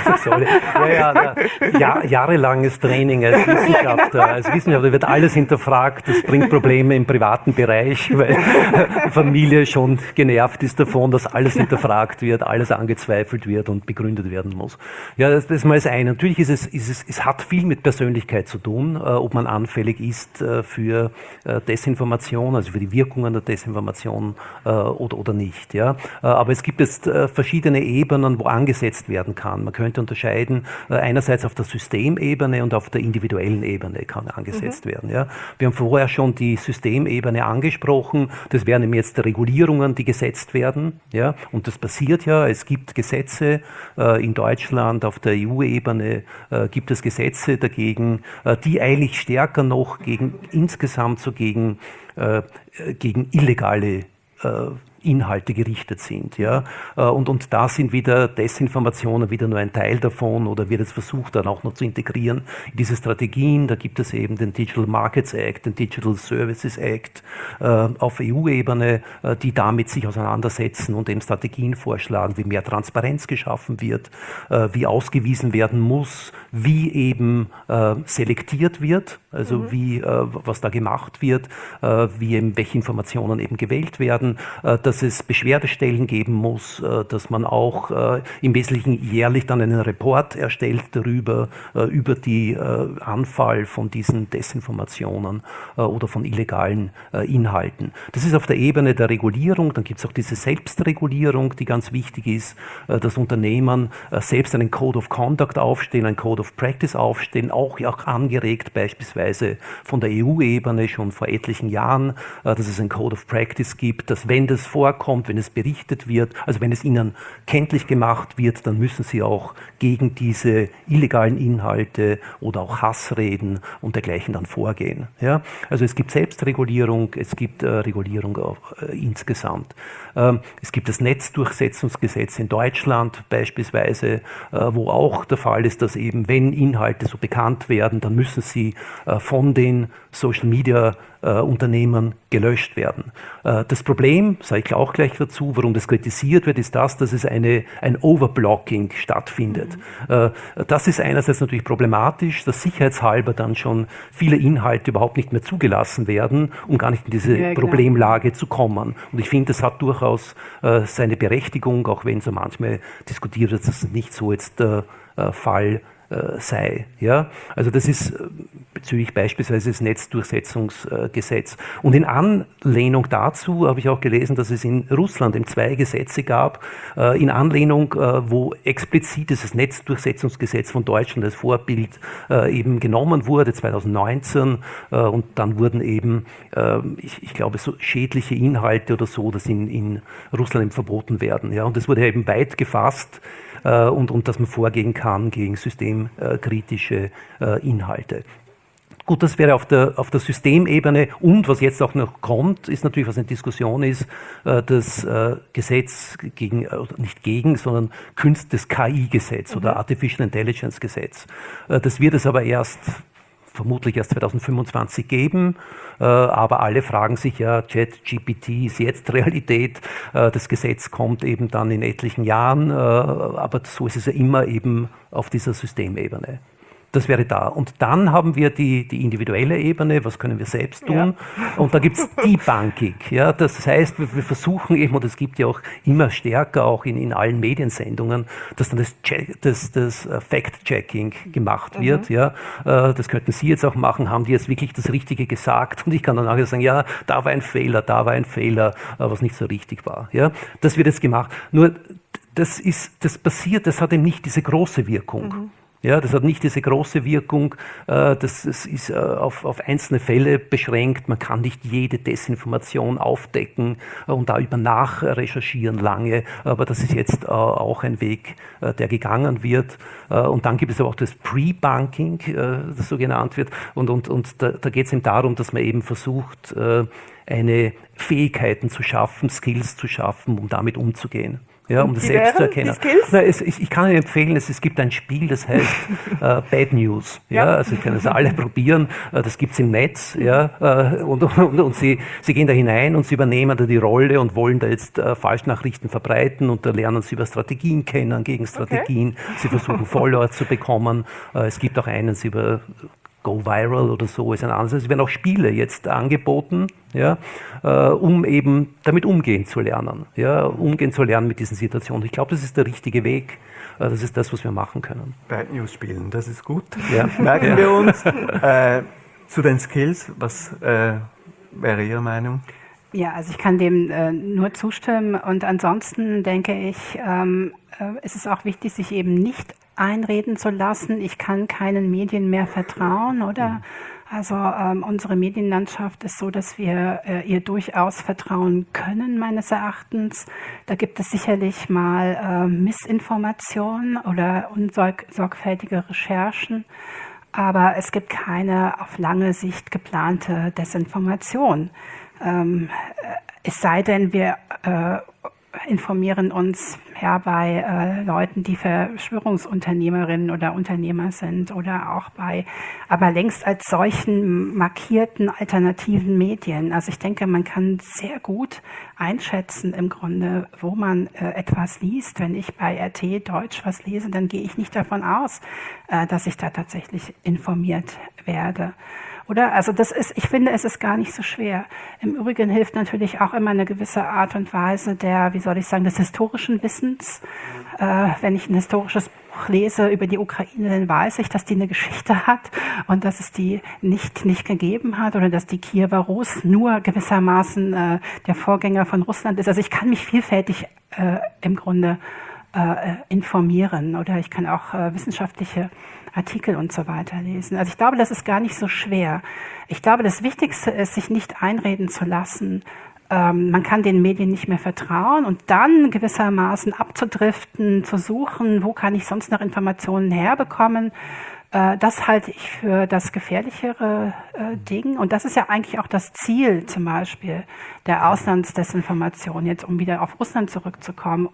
Jahrelanges Training als Wissenschaftler. Als Wissenschaftler wird alles hinterfragt. Das bringt Probleme im privaten Bereich, weil Familie schon genervt ist davon, dass alles hinterfragt wird, alles angezweifelt wird und begründet werden muss. Ja, das ist mal das eine. Natürlich es hat viel mit Persönlichkeit zu tun, ob man anfällig ist für Desinformation, also für die Wirkungen der Desinformation oder nicht. Ja. Aber es gibt jetzt verschiedene Ebenen, wo angesetzt werden kann. Man könnte unterscheiden, einerseits auf der Systemebene und auf der individuellen Ebene kann angesetzt werden. Ja. Wir haben vorher schon die Systemebene angesprochen. Das wären eben jetzt Regulierungen, die gesetzt werden. Ja. Und das passiert ja. Es gibt Gesetze in Deutschland, auf der EU-Ebene gibt es Gesetze dagegen, die eigentlich stärker noch insgesamt so gegen illegale Inhalte gerichtet sind. Ja? Und da sind wieder Desinformationen wieder nur ein Teil davon oder wird es versucht dann auch noch zu integrieren in diese Strategien. Da gibt es eben den Digital Markets Act, den Digital Services Act auf EU-Ebene, die damit sich auseinandersetzen und eben Strategien vorschlagen, wie mehr Transparenz geschaffen wird, wie ausgewiesen werden muss, wie eben selektiert wird, also wie was da gemacht wird, wie eben welche Informationen eben gewählt werden, dass es Beschwerdestellen geben muss, dass man auch im Wesentlichen jährlich dann einen Report erstellt darüber, über die Anfall von diesen Desinformationen oder von illegalen Inhalten. Das ist auf der Ebene der Regulierung. Dann gibt es auch diese Selbstregulierung, die ganz wichtig ist, dass Unternehmen selbst einen Code of Conduct aufstellen, einen Code of Practice aufstellen, auch angeregt beispielsweise von der EU-Ebene schon vor etlichen Jahren, dass es einen Code of Practice gibt, dass wenn das vorkommt, wenn es berichtet wird, also wenn es ihnen kenntlich gemacht wird, dann müssen sie auch gegen diese illegalen Inhalte oder auch Hassreden und dergleichen dann vorgehen. Ja? Also es gibt Selbstregulierung, es gibt Regulierung insgesamt. Es gibt das Netzdurchsetzungsgesetz in Deutschland beispielsweise, wo auch der Fall ist, dass eben, wenn Inhalte so bekannt werden, dann müssen sie von den Social Media Unternehmen gelöscht werden. Das Problem, sage ich auch gleich dazu, warum das kritisiert wird, ist dass es ein Overblocking stattfindet. Das ist einerseits natürlich problematisch, dass sicherheitshalber dann schon viele Inhalte überhaupt nicht mehr zugelassen werden, um gar nicht in diese Problemlage zu kommen. Und ich finde, das hat durchaus seine Berechtigung, auch wenn so manchmal diskutiert wird, dass das nicht so jetzt der Fall sei. Ja? Also das ist bezüglich beispielsweise das Netzdurchsetzungsgesetz. Und in Anlehnung dazu habe ich auch gelesen, dass es in Russland eben 2 Gesetze gab, in Anlehnung, wo explizit dieses Netzdurchsetzungsgesetz von Deutschland als Vorbild eben genommen wurde, 2019, und dann wurden eben, ich glaube, so schädliche Inhalte oder so, das in Russland eben verboten werden. Ja? Und das wurde eben weit gefasst, und dass man vorgehen kann gegen systemkritische Inhalte. Gut, das wäre auf der Systemebene. Und was jetzt auch noch kommt, ist natürlich, was eine Diskussion ist, das Gesetz sondern das KI-Gesetz oder Artificial Intelligence Gesetz. Das wird es aber vermutlich erst 2025 geben, aber alle fragen sich ja, ChatGPT ist jetzt Realität, das Gesetz kommt eben dann in etlichen Jahren, aber so ist es ja immer eben auf dieser Systemebene. Das wäre da. Und dann haben wir die individuelle Ebene, was können wir selbst tun? Ja. Und da gibt es Debunking. Ja? Das heißt, wir versuchen eben, und es gibt ja auch immer stärker, auch in allen Mediensendungen, dass dann das Fact-Checking gemacht wird. Ja? Das könnten Sie jetzt auch machen, haben die jetzt wirklich das Richtige gesagt? Und ich kann dann nachher sagen, ja, da war ein Fehler, was nicht so richtig war. Ja? Das wird jetzt gemacht. Nur, das hat eben nicht diese große Wirkung. Ja, das hat nicht diese große Wirkung, das ist auf einzelne Fälle beschränkt, man kann nicht jede Desinformation aufdecken und da über nachrecherchieren lange, aber das ist jetzt auch ein Weg, der gegangen wird. Und dann gibt es aber auch das Pre-Bunking, das so genannt wird, und da geht es eben darum, dass man eben versucht, eine Fähigkeiten zu schaffen, Skills zu schaffen, um damit umzugehen. Ja, um das selbst zu erkennen. Ich kann Ihnen empfehlen, es gibt ein Spiel, das heißt Bad News. Ja, also Sie können es alle probieren. Das gibt's im Netz. Ja, und Sie gehen da hinein und Sie übernehmen da die Rolle und wollen da jetzt Falschnachrichten verbreiten und da lernen Sie über Strategien kennen, Gegenstrategien. Okay. Sie versuchen Follower zu bekommen. Es gibt auch einen über Go Viral oder so ist ein anderes. Es werden auch Spiele jetzt angeboten, ja, um eben damit umgehen zu lernen. Ja, umgehen zu lernen mit diesen Situationen. Ich glaube, das ist der richtige Weg. Das ist das, was wir machen können. Bad News spielen, das ist gut. Ja. Merken wir uns. Zu den Skills, was wäre Ihre Meinung? Ja, also ich kann dem nur zustimmen und ansonsten denke ich, ist es auch wichtig, sich eben nicht einreden zu lassen, ich kann keinen Medien mehr vertrauen, oder? Also unsere Medienlandschaft ist so, dass wir ihr durchaus vertrauen können, meines Erachtens. Da gibt es sicherlich mal Missinformationen oder unsorgfältige Recherchen, aber es gibt keine auf lange Sicht geplante Desinformation. Es sei denn, wir informieren uns bei Leuten, die Verschwörungsunternehmerinnen oder Unternehmer sind oder auch bei aber längst als solchen markierten alternativen Medien. Also ich denke, man kann sehr gut einschätzen im Grunde, wo man etwas liest. Wenn ich bei RT Deutsch was lese, dann gehe ich nicht davon aus, dass ich da tatsächlich informiert werde. Oder? Also ich finde, es ist gar nicht so schwer. Im Übrigen hilft natürlich auch immer eine gewisse Art und Weise des historischen Wissens. Wenn ich ein historisches Buch lese über die Ukraine, dann weiß ich, dass die eine Geschichte hat und dass es die nicht gegeben hat oder dass die Kiewer Rus nur gewissermaßen der Vorgänger von Russland ist. Also ich kann mich vielfältig im Grunde informieren, oder ich kann auch wissenschaftliche Artikel und so weiter lesen. Also ich glaube, das ist gar nicht so schwer. Ich glaube, das Wichtigste ist, sich nicht einreden zu lassen. Man kann den Medien nicht mehr vertrauen und dann gewissermaßen abzudriften, zu suchen, wo kann ich sonst noch Informationen herbekommen. Das halte ich für das gefährlichere Ding. Und das ist ja eigentlich auch das Ziel zum Beispiel der Auslandsdesinformation, jetzt um wieder auf Russland zurückzukommen,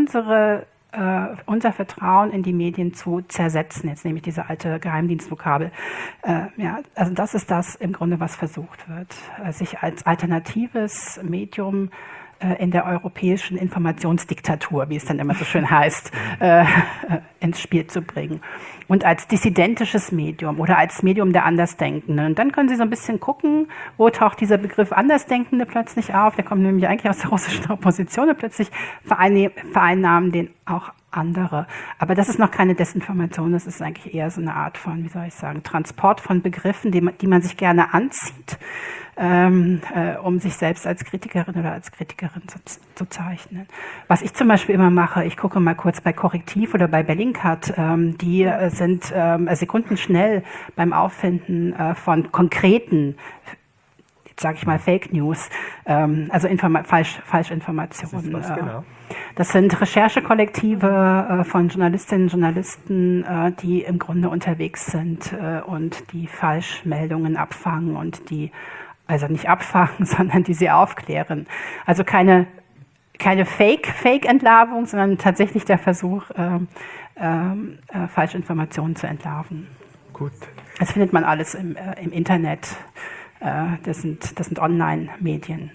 unser Vertrauen in die Medien zu zersetzen. Jetzt nehme ich diese alte Geheimdienstvokabel. Also das ist das im Grunde, was versucht wird, sich als alternatives Medium in der europäischen Informationsdiktatur, wie es dann immer so schön heißt, ins Spiel zu bringen. Und als dissidentisches Medium oder als Medium der Andersdenkenden. Und dann können Sie so ein bisschen gucken, wo taucht dieser Begriff Andersdenkende plötzlich auf. Der kommt nämlich eigentlich aus der russischen Opposition und plötzlich vereinnahmen den auch andere. Aber das ist noch keine Desinformation, das ist eigentlich eher so eine Art von, Transport von Begriffen, die man sich gerne anzieht, um sich selbst als Kritikerin oder als Kritikerin zu zeichnen. Was ich zum Beispiel immer mache, ich gucke mal kurz bei Korrektiv oder bei Bellingcat, die sind sekundenschnell beim Auffinden von konkreten, sage ich mal, Fake News, also Falschinformationen. Was genau? Das sind Recherchekollektive von Journalistinnen und Journalisten, die im Grunde unterwegs sind und die Falschmeldungen abfangen und also nicht abfangen, sondern die sie aufklären. Also keine Fake-Entlarvung, sondern tatsächlich der Versuch, Falschinformationen zu entlarven. Gut. Das findet man alles im Internet. Das sind Online-Medien.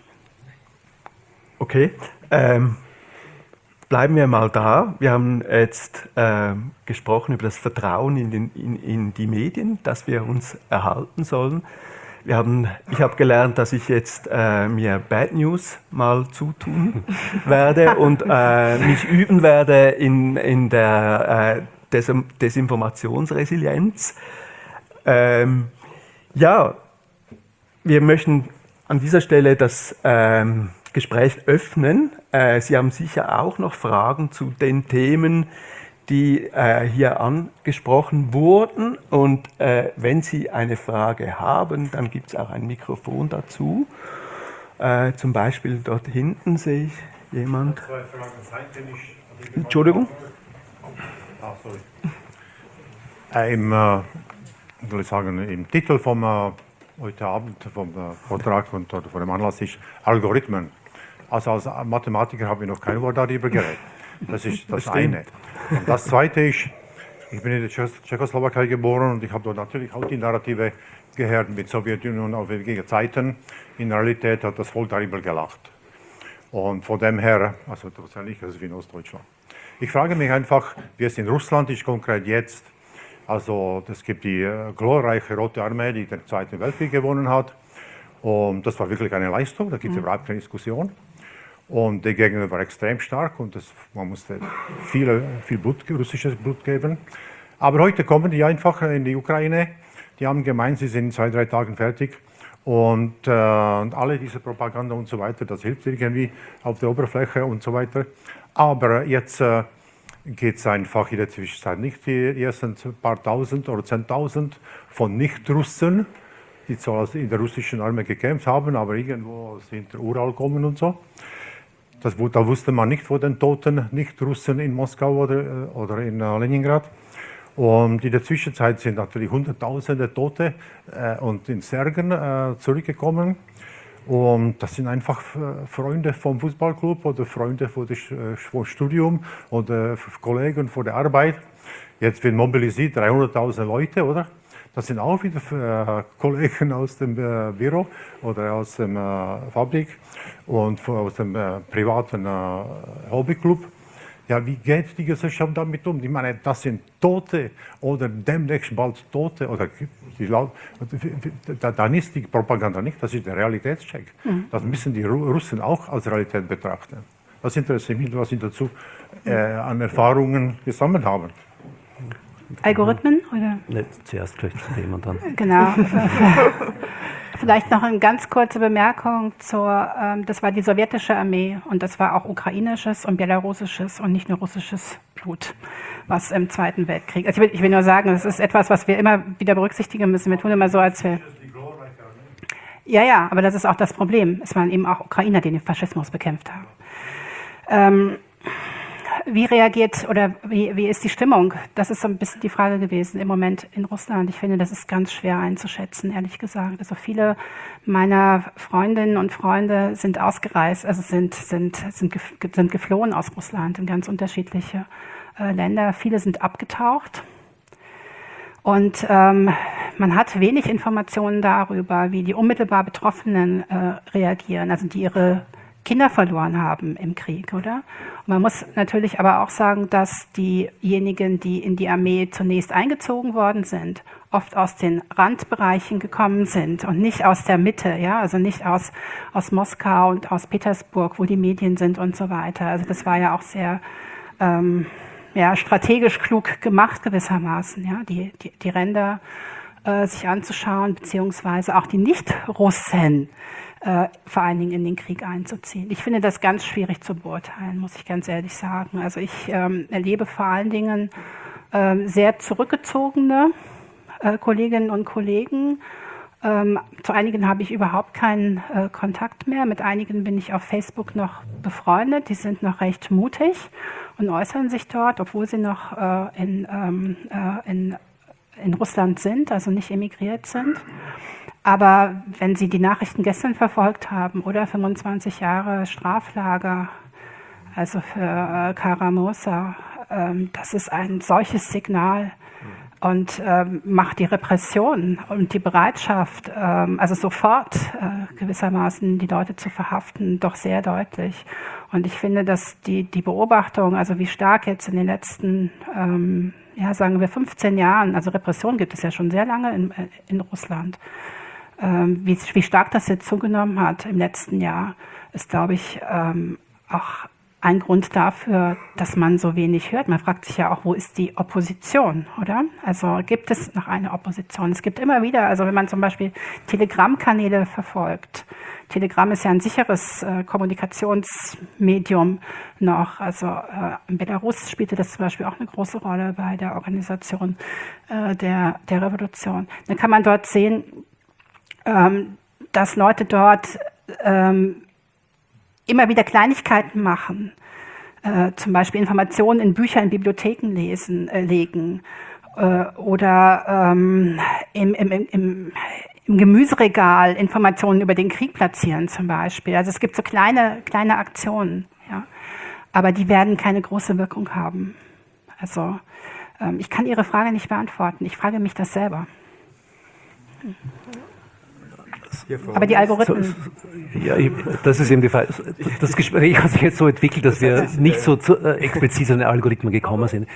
Okay. Bleiben wir mal da. Wir haben jetzt gesprochen über das Vertrauen in die Medien, das wir uns erhalten sollen. Ich habe gelernt, dass ich jetzt mir Bad News mal zutun werde und mich üben werde in der Desinformationsresilienz. Wir möchten an dieser Stelle das Gespräch öffnen. Sie haben sicher auch noch Fragen zu den Themen, die hier angesprochen wurden. Und wenn Sie eine Frage haben, dann gibt es auch ein Mikrofon dazu. Zum Beispiel dort hinten sehe ich jemand. Zwei Fragen. Entschuldigung? Sorry. Im Titel vom heute Abend vom Vortrag und von dem Anlass ist Algorithmen. Also als Mathematiker habe ich noch kein Wort darüber geredet. Das ist das eine. Und das zweite ist, ich bin in der Tschechoslowakei geboren und ich habe dort natürlich auch die Narrative gehört mit Sowjetunion auf ewige Zeiten. In der Realität hat das Volk darüber gelacht. Und von dem her, also das ist ja nicht wie in Ostdeutschland. Ich frage mich einfach, wie es in Russland ist, konkret jetzt. Also es gibt die glorreiche Rote Armee, die den Zweiten Weltkrieg gewonnen hat. Und das war wirklich eine Leistung, da gibt es überhaupt keine Diskussion. Und der Gegner war extrem stark und man musste viel russisches Blut geben. Aber heute kommen die einfach in die Ukraine, die haben gemeint, sie sind in 2-3 Tagen fertig Und alle diese Propaganda und so weiter, das hilft irgendwie auf der Oberfläche und so weiter. Aber jetzt geht es einfach in der Zwischenzeit nicht die ersten paar Tausend oder 10.000 von Nicht-Russen, die zwar in der russischen Armee gekämpft haben, aber irgendwo aus hinter Ural kommen und so. Da wusste man nicht von den toten Nicht-Russen in Moskau oder in Leningrad. Und in der Zwischenzeit sind natürlich Hunderttausende Tote und in Särgen zurückgekommen. Und das sind einfach Freunde vom Fußballclub oder Freunde vom Studium oder Kollegen von der Arbeit. Jetzt werden mobilisiert 300.000 Leute, oder? Das sind auch wieder Kollegen aus dem Büro oder aus der Fabrik und aus dem privaten Hobbyclub. Ja, wie geht die Gesellschaft damit um? Ich meine, das sind Tote oder demnächst bald Tote. Oder dann ist die Propaganda nicht, das ist der Realitätscheck. Das müssen die Russen auch als Realität betrachten. Das interessiert mich, was sie dazu an Erfahrungen gesammelt haben. Algorithmen? Oder? Zuerst vielleicht das Thema dann. Genau. Vielleicht noch eine ganz kurze Bemerkung das war die sowjetische Armee und das war auch ukrainisches und belarussisches und nicht nur russisches Blut, was im Zweiten Weltkrieg. Also ich will nur sagen, das ist etwas, was wir immer wieder berücksichtigen müssen. Wir tun immer so, als wir... Ja, aber das ist auch das Problem. Es waren eben auch Ukrainer, die den Faschismus bekämpft haben. Wie reagiert oder wie ist die Stimmung? Das ist so ein bisschen die Frage gewesen im Moment in Russland. Ich finde, das ist ganz schwer einzuschätzen, ehrlich gesagt. Also viele meiner Freundinnen und Freunde sind ausgereist, also sind geflohen aus Russland in ganz unterschiedliche Länder. Viele sind abgetaucht. Und man hat wenig Informationen darüber, wie die unmittelbar Betroffenen reagieren, also die ihre Kinder verloren haben im Krieg, oder? Und man muss natürlich aber auch sagen, dass diejenigen, die in die Armee zunächst eingezogen worden sind, oft aus den Randbereichen gekommen sind und nicht aus der Mitte, ja, also nicht aus Moskau und aus Petersburg, wo die Medien sind und so weiter. Also das war ja auch sehr strategisch klug gemacht gewissermaßen, ja, die Ränder sich anzuschauen, beziehungsweise auch die Nicht-Russen vor allen Dingen in den Krieg einzuziehen. Ich finde das ganz schwierig zu beurteilen, muss ich ganz ehrlich sagen. Also ich erlebe vor allen Dingen sehr zurückgezogene Kolleginnen und Kollegen. Zu einigen habe ich überhaupt keinen Kontakt mehr. Mit einigen bin ich auf Facebook noch befreundet. Die sind noch recht mutig und äußern sich dort, obwohl sie noch in Russland sind, also nicht emigriert sind. Aber wenn Sie die Nachrichten gestern verfolgt haben oder 25 Jahre Straflager, also für Kara-Murza, das ist ein solches Signal und macht die Repression und die Bereitschaft, also sofort gewissermaßen die Leute zu verhaften, doch sehr deutlich. Und ich finde, dass die Beobachtung, also wie stark jetzt in den letzten, sagen wir 15 Jahren, also Repression gibt es ja schon sehr lange in Russland, wie stark das jetzt zugenommen hat im letzten Jahr, ist, glaube ich, auch ein Grund dafür, dass man so wenig hört. Man fragt sich ja auch, wo ist die Opposition, oder? Also gibt es noch eine Opposition? Es gibt immer wieder, also wenn man zum Beispiel Telegram-Kanäle verfolgt, Telegram ist ja ein sicheres Kommunikationsmedium noch. Also in Belarus spielte das zum Beispiel auch eine große Rolle bei der Organisation der Revolution. Dann kann man dort sehen, dass Leute dort immer wieder Kleinigkeiten machen, zum Beispiel Informationen in Bücher, in Bibliotheken legen oder im Gemüseregal Informationen über den Krieg platzieren zum Beispiel. Also es gibt so kleine Aktionen, ja, aber die werden keine große Wirkung haben. Also ich kann Ihre Frage nicht beantworten. Ich frage mich das selber. Aber die Algorithmen... Das ist eben die Frage. Das Gespräch hat sich jetzt so entwickelt, dass wir nicht so explizit an den Algorithmen gekommen sind.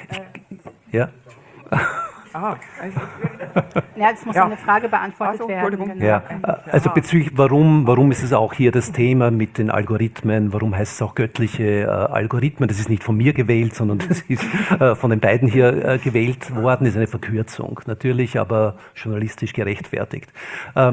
Jetzt muss eine Frage beantwortet werden. Genau. Ja, also bezüglich, warum ist es auch hier das Thema mit den Algorithmen, warum heißt es auch göttliche Algorithmen? Das ist nicht von mir gewählt, sondern das ist von den beiden hier gewählt worden, das ist eine Verkürzung, natürlich, aber journalistisch gerechtfertigt.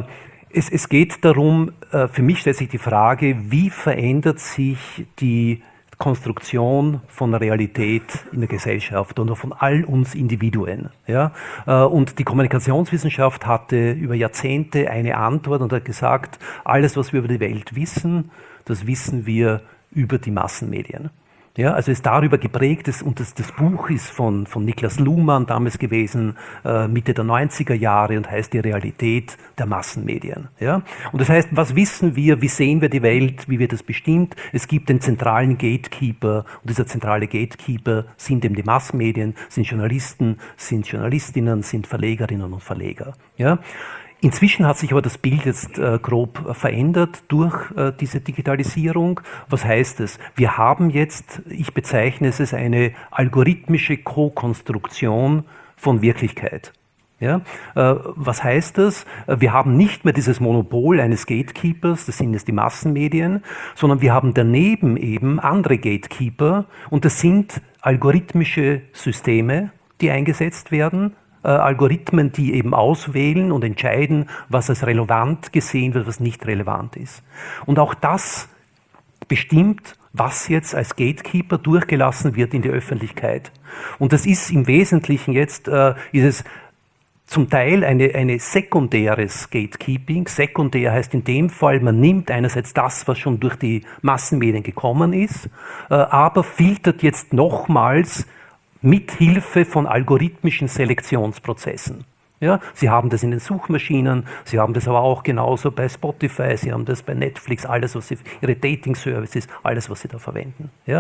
Es geht darum, für mich stellt sich die Frage, wie verändert sich die Konstruktion von Realität in der Gesellschaft oder von all uns Individuen. Ja? Und die Kommunikationswissenschaft hatte über Jahrzehnte eine Antwort und hat gesagt, alles, was wir über die Welt wissen, das wissen wir über die Massenmedien. Ja, also ist darüber geprägt, und das Buch ist von Niklas Luhmann damals gewesen, Mitte der 90er Jahre, und heißt Die Realität der Massenmedien. Ja? Und das heißt, was wissen wir, wie sehen wir die Welt, wie wird das bestimmt? Es gibt den zentralen Gatekeeper, und dieser zentrale Gatekeeper sind eben die Massenmedien, sind Journalisten, sind Journalistinnen, sind Verlegerinnen und Verleger. Ja? Inzwischen hat sich aber das Bild jetzt grob verändert durch diese Digitalisierung. Was heißt es? Wir haben jetzt, ich bezeichne es als eine algorithmische Co-Konstruktion von Wirklichkeit. Ja? Was heißt das? Wir haben nicht mehr dieses Monopol eines Gatekeepers, das sind jetzt die Massenmedien, sondern wir haben daneben eben andere Gatekeeper, und das sind algorithmische Systeme, die eingesetzt werden. Algorithmen, die eben auswählen und entscheiden, was als relevant gesehen wird, was nicht relevant ist. Und auch das bestimmt, was jetzt als Gatekeeper durchgelassen wird in die Öffentlichkeit. Und das ist im Wesentlichen jetzt, ist es zum Teil eine sekundäres Gatekeeping. Sekundär heißt in dem Fall, man nimmt einerseits das, was schon durch die Massenmedien gekommen ist, aber filtert jetzt nochmals mit Hilfe von algorithmischen Selektionsprozessen. Ja, Sie haben das in den Suchmaschinen, Sie haben das aber auch genauso bei Spotify, Sie haben das bei Netflix, alles, was Sie, Ihre Dating-Services, alles, was Sie da verwenden. Ja,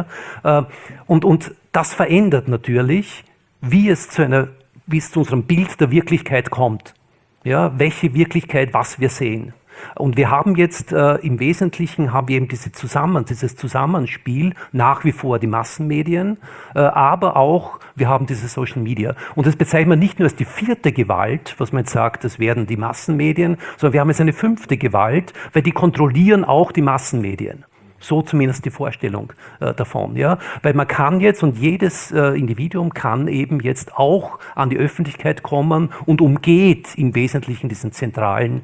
und das verändert natürlich, wie es zu unserem Bild der Wirklichkeit kommt. Ja, welche Wirklichkeit, was wir sehen. Und wir haben jetzt im Wesentlichen haben wir eben dieses Zusammenspiel, nach wie vor die Massenmedien, aber auch wir haben diese Social Media. Und das bezeichnet man nicht nur als die vierte Gewalt, was man jetzt sagt, das werden die Massenmedien, sondern wir haben jetzt eine fünfte Gewalt, weil die kontrollieren auch die Massenmedien. So zumindest die Vorstellung davon. Ja? Weil man kann jetzt, und jedes Individuum kann eben jetzt auch an die Öffentlichkeit kommen und umgeht im Wesentlichen diesen zentralen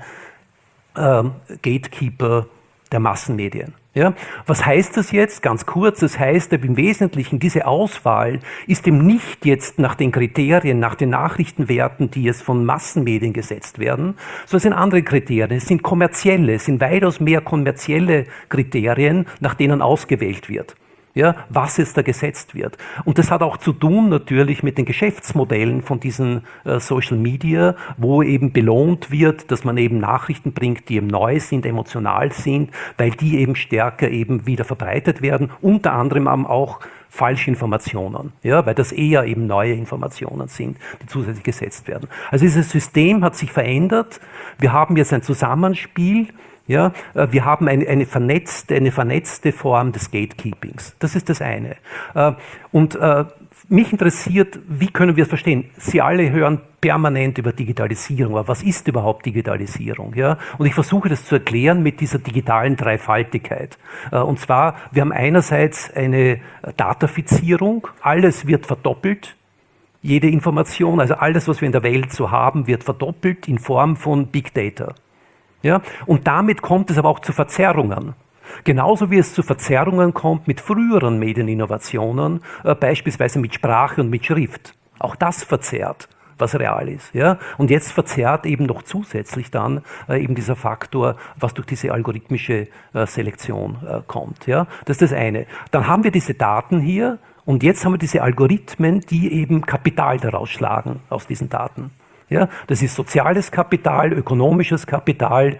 Gatekeeper der Massenmedien. Ja? Was heißt das jetzt? Ganz kurz, das heißt im Wesentlichen, diese Auswahl ist eben nicht jetzt nach den Kriterien, nach den Nachrichtenwerten, die jetzt von Massenmedien gesetzt werden, sondern es sind andere Kriterien, es sind kommerzielle, es sind weitaus mehr kommerzielle Kriterien, nach denen ausgewählt wird. Ja, was jetzt da gesetzt wird. Und das hat auch zu tun natürlich mit den Geschäftsmodellen von diesen Social Media, wo eben belohnt wird, dass man eben Nachrichten bringt, die eben neu sind, emotional sind, weil die eben stärker eben wieder verbreitet werden, unter anderem auch Falschinformationen, ja, weil das eher eben neue Informationen sind, die zusätzlich gesetzt werden. Also dieses System hat sich verändert. Wir haben jetzt ein Zusammenspiel. Ja, wir haben eine vernetzte Form des Gatekeepings. Das ist das eine. Und mich interessiert, wie können wir es verstehen? Sie alle hören permanent über Digitalisierung. Aber was ist überhaupt Digitalisierung? Ja? Und ich versuche das zu erklären mit dieser digitalen Dreifaltigkeit. Und zwar, wir haben einerseits eine Datafizierung. Alles wird verdoppelt. Jede Information, also alles, was wir in der Welt so haben, wird verdoppelt in Form von Big Data. Ja, und damit kommt es aber auch zu Verzerrungen. Genauso wie es zu Verzerrungen kommt mit früheren Medieninnovationen, beispielsweise mit Sprache und mit Schrift. Auch das verzerrt, was real ist. Ja? Und jetzt verzerrt eben noch zusätzlich dann eben dieser Faktor, was durch diese algorithmische Selektion kommt. Ja? Das ist das eine. Dann haben wir diese Daten hier und jetzt haben wir diese Algorithmen, die eben Kapital daraus schlagen aus diesen Daten. Ja, das ist soziales Kapital, ökonomisches Kapital,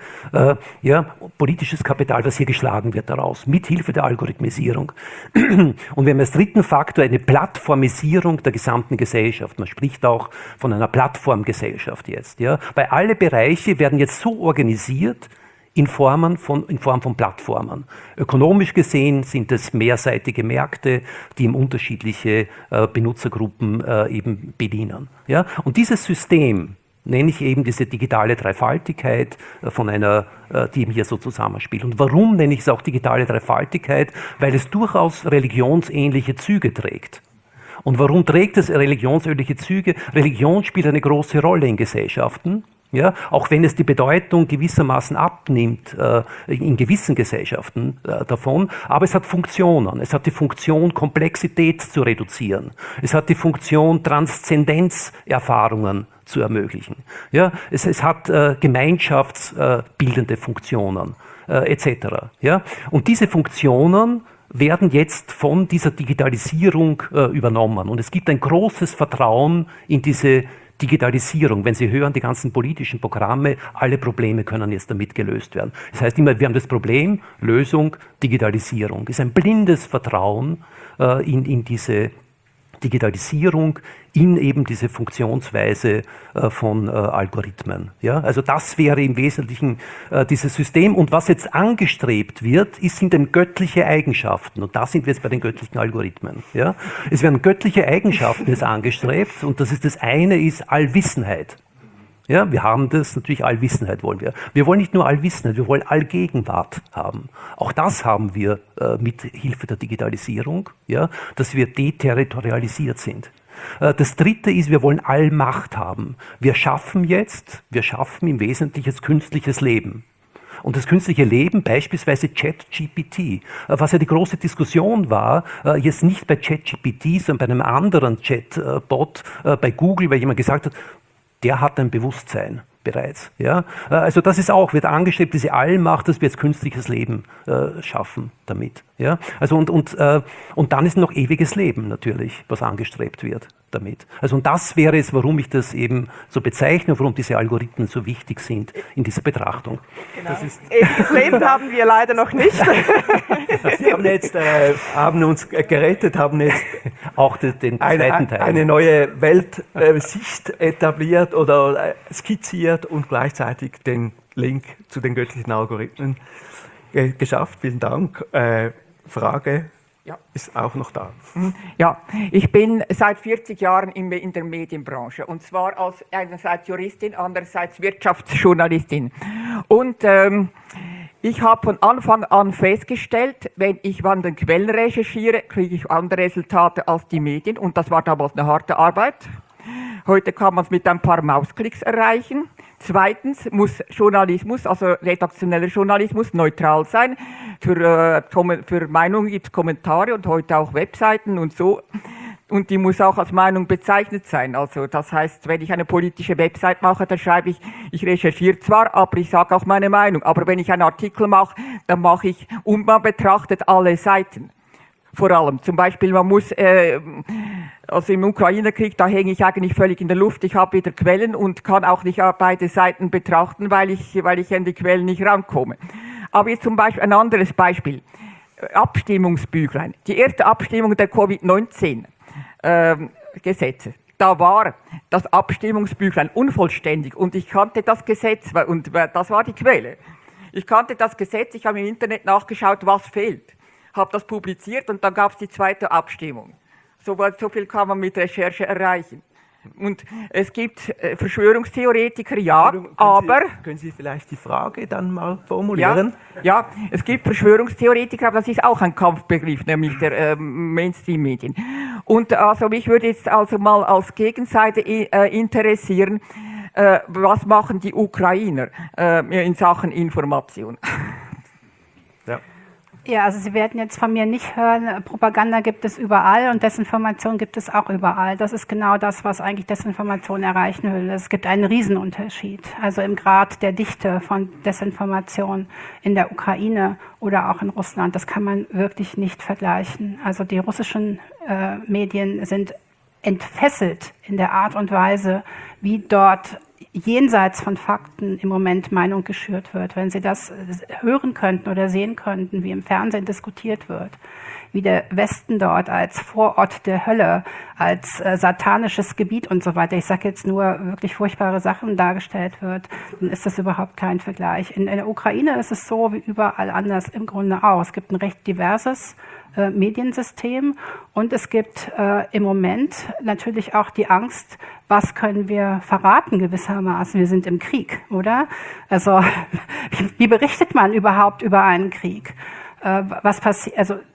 politisches Kapital, was hier geschlagen wird daraus, mit Hilfe der Algorithmisierung. Und wir haben als dritten Faktor eine Plattformisierung der gesamten Gesellschaft. Man spricht auch von einer Plattformgesellschaft jetzt. Ja, weil alle Bereiche werden jetzt so organisiert, in Form von Plattformen. Ökonomisch gesehen sind es mehrseitige Märkte, die eben unterschiedliche Benutzergruppen eben bedienen. Ja? Und dieses System nenne ich eben diese digitale Dreifaltigkeit die eben hier so zusammenspielt. Und warum nenne ich es auch digitale Dreifaltigkeit? Weil es durchaus religionsähnliche Züge trägt. Und warum trägt es religionsähnliche Züge? Religion spielt eine große Rolle in Gesellschaften. Ja, auch wenn es die Bedeutung gewissermaßen abnimmt in gewissen Gesellschaften davon, aber es hat Funktionen. Es hat die Funktion, Komplexität zu reduzieren. Es hat die Funktion, Transzendenzerfahrungen zu ermöglichen. Ja, es hat gemeinschaftsbildende Funktionen etc. Ja, und diese Funktionen werden jetzt von dieser Digitalisierung übernommen. Und es gibt ein großes Vertrauen in diese Digitalisierung. Wenn Sie hören, die ganzen politischen Programme, alle Probleme können jetzt damit gelöst werden. Das heißt immer, wir haben das Problem, Lösung, Digitalisierung. Es ist ein blindes Vertrauen in diese Digitalisierung, in eben diese Funktionsweise von Algorithmen. Ja? Also das wäre im Wesentlichen dieses System. Und was jetzt angestrebt wird, sind dann göttliche Eigenschaften. Und da sind wir jetzt bei den göttlichen Algorithmen. Ja? Es werden göttliche Eigenschaften jetzt angestrebt. Und das eine ist Allwissenheit. Ja, wir haben das, natürlich Allwissenheit wollen wir. Wir wollen nicht nur Allwissenheit, wir wollen Allgegenwart haben. Auch das haben wir mit Hilfe der Digitalisierung, ja, dass wir deterritorialisiert sind. Das dritte ist, wir wollen Allmacht haben. Wir schaffen im Wesentlichen das künstliches Leben. Und das künstliche Leben, beispielsweise ChatGPT, was ja die große Diskussion war, jetzt nicht bei ChatGPT, sondern bei einem anderen Chatbot bei Google, weil jemand gesagt hat, der hat ein Bewusstsein bereits. Ja? Also das ist auch, wird angestrebt, diese Allmacht, dass wir jetzt künstliches Leben schaffen damit. Ja? Also und dann ist noch ewiges Leben natürlich, was angestrebt wird damit. Also und das wäre es, warum ich das eben so bezeichne, warum diese Algorithmen so wichtig sind in dieser Betrachtung. Genau. Ewiges Leben haben wir leider noch nicht. Sie haben jetzt haben uns gerettet, haben jetzt auch den zweiten Teil. Eine neue Weltsicht etabliert oder skizziert und gleichzeitig den Link zu den göttlichen Algorithmen geschafft. Vielen Dank. Frage ist auch noch da. Ja, ich bin seit 40 Jahren in der Medienbranche und zwar als einerseits Juristin, andererseits Wirtschaftsjournalistin. Und ich habe von Anfang an festgestellt, wenn ich an den Quellen recherchiere, kriege ich andere Resultate als die Medien und das war damals eine harte Arbeit. Heute kann man es mit ein paar Mausklicks erreichen. Zweitens muss Journalismus, also redaktioneller Journalismus, neutral sein. Für Meinungen gibt es Kommentare und heute auch Webseiten und so. Und die muss auch als Meinung bezeichnet sein. Also das heißt, wenn ich eine politische Website mache, dann schreibe ich recherchiere zwar, aber ich sage auch meine Meinung. Aber wenn ich einen Artikel mache, dann mache ich, und man betrachtet alle Seiten. Vor allem. Zum Beispiel, man muss, also im Ukraine-Krieg, da hänge ich eigentlich völlig in der Luft. Ich habe wieder Quellen und kann auch nicht beide Seiten betrachten, weil ich an die Quellen nicht rankomme. Aber jetzt zum Beispiel ein anderes Beispiel. Abstimmungsbüchlein. Die erste Abstimmung der Covid-19 da war das Abstimmungsbüchlein unvollständig und ich kannte das Gesetz und das war die Quelle. Ich kannte das Gesetz, ich habe im Internet nachgeschaut, was fehlt. Habe das publiziert und dann gab es die zweite Abstimmung. So viel kann man mit Recherche erreichen. Und es gibt Verschwörungstheoretiker, Können Sie vielleicht die Frage dann mal formulieren? Ja, es gibt Verschwörungstheoretiker, aber das ist auch ein Kampfbegriff, nämlich der Mainstream-Medien. Und also mich würde jetzt also mal als Gegenseite interessieren, was machen die Ukrainer in Sachen Information? Ja, also Sie werden jetzt von mir nicht hören, Propaganda gibt es überall und Desinformation gibt es auch überall. Das ist genau das, was eigentlich Desinformation erreichen will. Es gibt einen Riesenunterschied, also im Grad der Dichte von Desinformation in der Ukraine oder auch in Russland. Das kann man wirklich nicht vergleichen. Also die russischen Medien sind entfesselt in der Art und Weise, wie dort jenseits von Fakten im Moment Meinung geschürt wird. Wenn Sie das hören könnten oder sehen könnten, wie im Fernsehen diskutiert wird, wie der Westen dort als Vorort der Hölle, als satanisches Gebiet und so weiter, ich sage jetzt nur wirklich furchtbare Sachen dargestellt wird, dann ist das überhaupt kein Vergleich. In der Ukraine ist es so wie überall anders im Grunde auch. Es gibt ein recht diverses Mediensystem und es gibt im Moment natürlich auch die Angst, was können wir verraten gewissermaßen? Wir sind im Krieg, oder? Also wie berichtet man überhaupt über einen Krieg? Was passiert? Also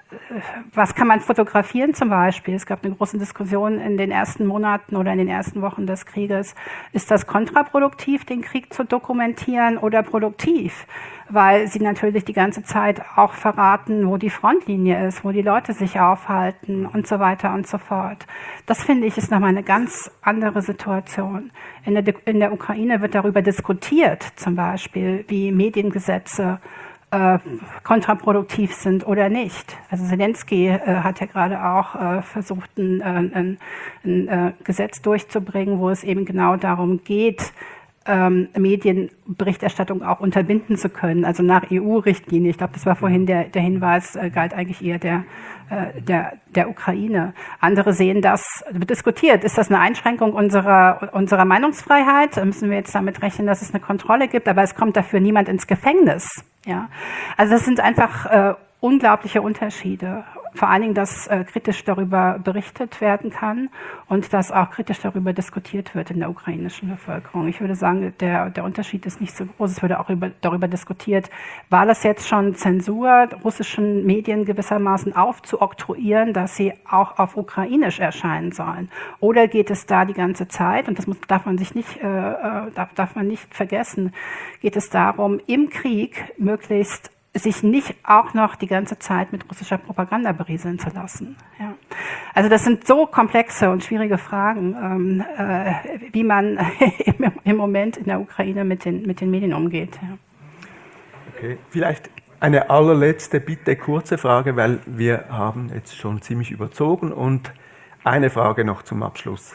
was kann man fotografieren zum Beispiel? Es gab eine große Diskussion in den ersten Monaten oder in den ersten Wochen des Krieges. Ist das kontraproduktiv, den Krieg zu dokumentieren, oder produktiv? Weil sie natürlich die ganze Zeit auch verraten, wo die Frontlinie ist, wo die Leute sich aufhalten und so weiter und so fort. Das, finde ich, ist nochmal eine ganz andere Situation. In der Ukraine wird darüber diskutiert, zum Beispiel, wie Mediengesetze kontraproduktiv sind oder nicht. Also Zelensky hat ja gerade auch versucht, ein Gesetz durchzubringen, wo es eben genau darum geht, Medienberichterstattung auch unterbinden zu können, also nach EU-Richtlinie. Ich glaube, das war vorhin der Hinweis, galt eigentlich eher der Ukraine. Andere sehen das, wird diskutiert, ist das eine Einschränkung unserer Meinungsfreiheit? Müssen wir jetzt damit rechnen, dass es eine Kontrolle gibt, aber es kommt dafür niemand ins Gefängnis. Ja? Also das sind einfach unglaubliche Unterschiede. Vor allen Dingen, dass kritisch darüber berichtet werden kann und dass auch kritisch darüber diskutiert wird in der ukrainischen Bevölkerung. Ich würde sagen, der Unterschied ist nicht so groß. Es würde auch darüber diskutiert, war das jetzt schon Zensur, russischen Medien gewissermaßen aufzuoktroyieren, dass sie auch auf Ukrainisch erscheinen sollen? Oder geht es da die ganze Zeit, und das darf man nicht vergessen, geht es darum, im Krieg möglichst sich nicht auch noch die ganze Zeit mit russischer Propaganda berieseln zu lassen. Ja. Also das sind so komplexe und schwierige Fragen, wie man im Moment in der Ukraine mit den Medien umgeht. Ja. Okay. Vielleicht eine allerletzte, bitte kurze Frage, weil wir haben jetzt schon ziemlich überzogen, und eine Frage noch zum Abschluss.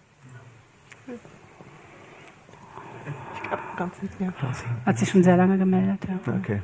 Ganz nicht mehr. Hat sich schon sehr lange gemeldet. Ja. Okay.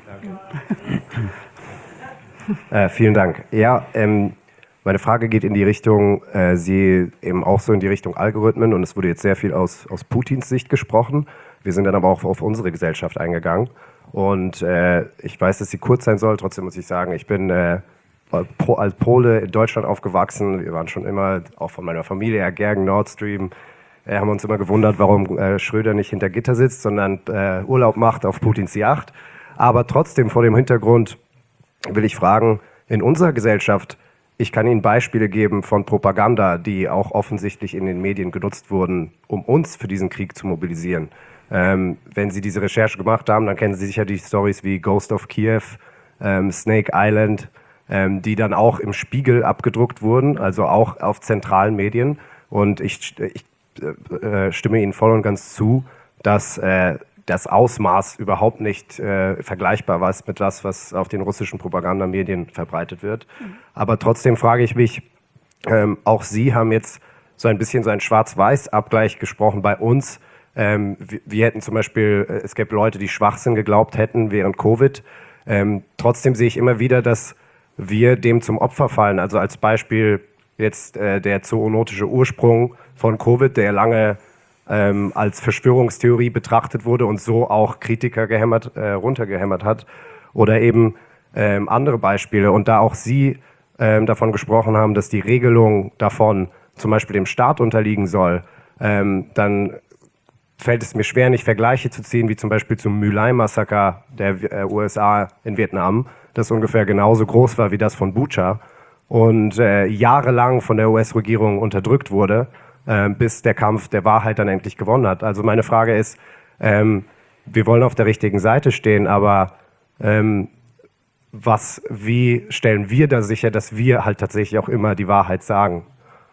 Vielen Dank. Ja, meine Frage geht in die Richtung, Sie eben auch so in die Richtung Algorithmen, und es wurde jetzt sehr viel aus Putins Sicht gesprochen. Wir sind dann aber auch auf unsere Gesellschaft eingegangen, und ich weiß, dass sie kurz sein soll, trotzdem muss ich sagen, ich bin als Pole in Deutschland aufgewachsen. Wir waren schon immer, auch von meiner Familie her, Gergen, Nord Stream. Haben uns immer gewundert, warum Schröder nicht hinter Gitter sitzt, sondern Urlaub macht auf Putins Yacht. Aber trotzdem vor dem Hintergrund will ich fragen, in unserer Gesellschaft, ich kann Ihnen Beispiele geben von Propaganda, die auch offensichtlich in den Medien genutzt wurden, um uns für diesen Krieg zu mobilisieren. Wenn Sie diese Recherche gemacht haben, dann kennen Sie sicher die Stories wie Ghost of Kiev, Snake Island, die dann auch im Spiegel abgedruckt wurden, also auch auf zentralen Medien. Und ich stimme Ihnen voll und ganz zu, dass das Ausmaß überhaupt nicht vergleichbar war mit das, was auf den russischen Propagandamedien verbreitet wird. Aber trotzdem frage ich mich, auch Sie haben jetzt so ein bisschen so einen Schwarz-Weiß-Abgleich gesprochen bei uns. Wir hätten zum Beispiel, es gäbe Leute, die Schwachsinn geglaubt hätten während Covid. Trotzdem sehe ich immer wieder, dass wir dem zum Opfer fallen. Also als Beispiel jetzt der zoonotische Ursprung von Covid, der lange als Verschwörungstheorie betrachtet wurde und so auch Kritiker runtergehämmert hat. Oder eben andere Beispiele. Und da auch Sie davon gesprochen haben, dass die Regelung davon zum Beispiel dem Staat unterliegen soll, dann fällt es mir schwer, nicht Vergleiche zu ziehen, wie zum Beispiel zum My Lai-Massaker der USA in Vietnam, das ungefähr genauso groß war wie das von Bucha und jahrelang von der US-Regierung unterdrückt wurde, bis der Kampf der Wahrheit dann endlich gewonnen hat. Also meine Frage ist, wir wollen auf der richtigen Seite stehen, aber wie stellen wir da sicher, dass wir halt tatsächlich auch immer die Wahrheit sagen?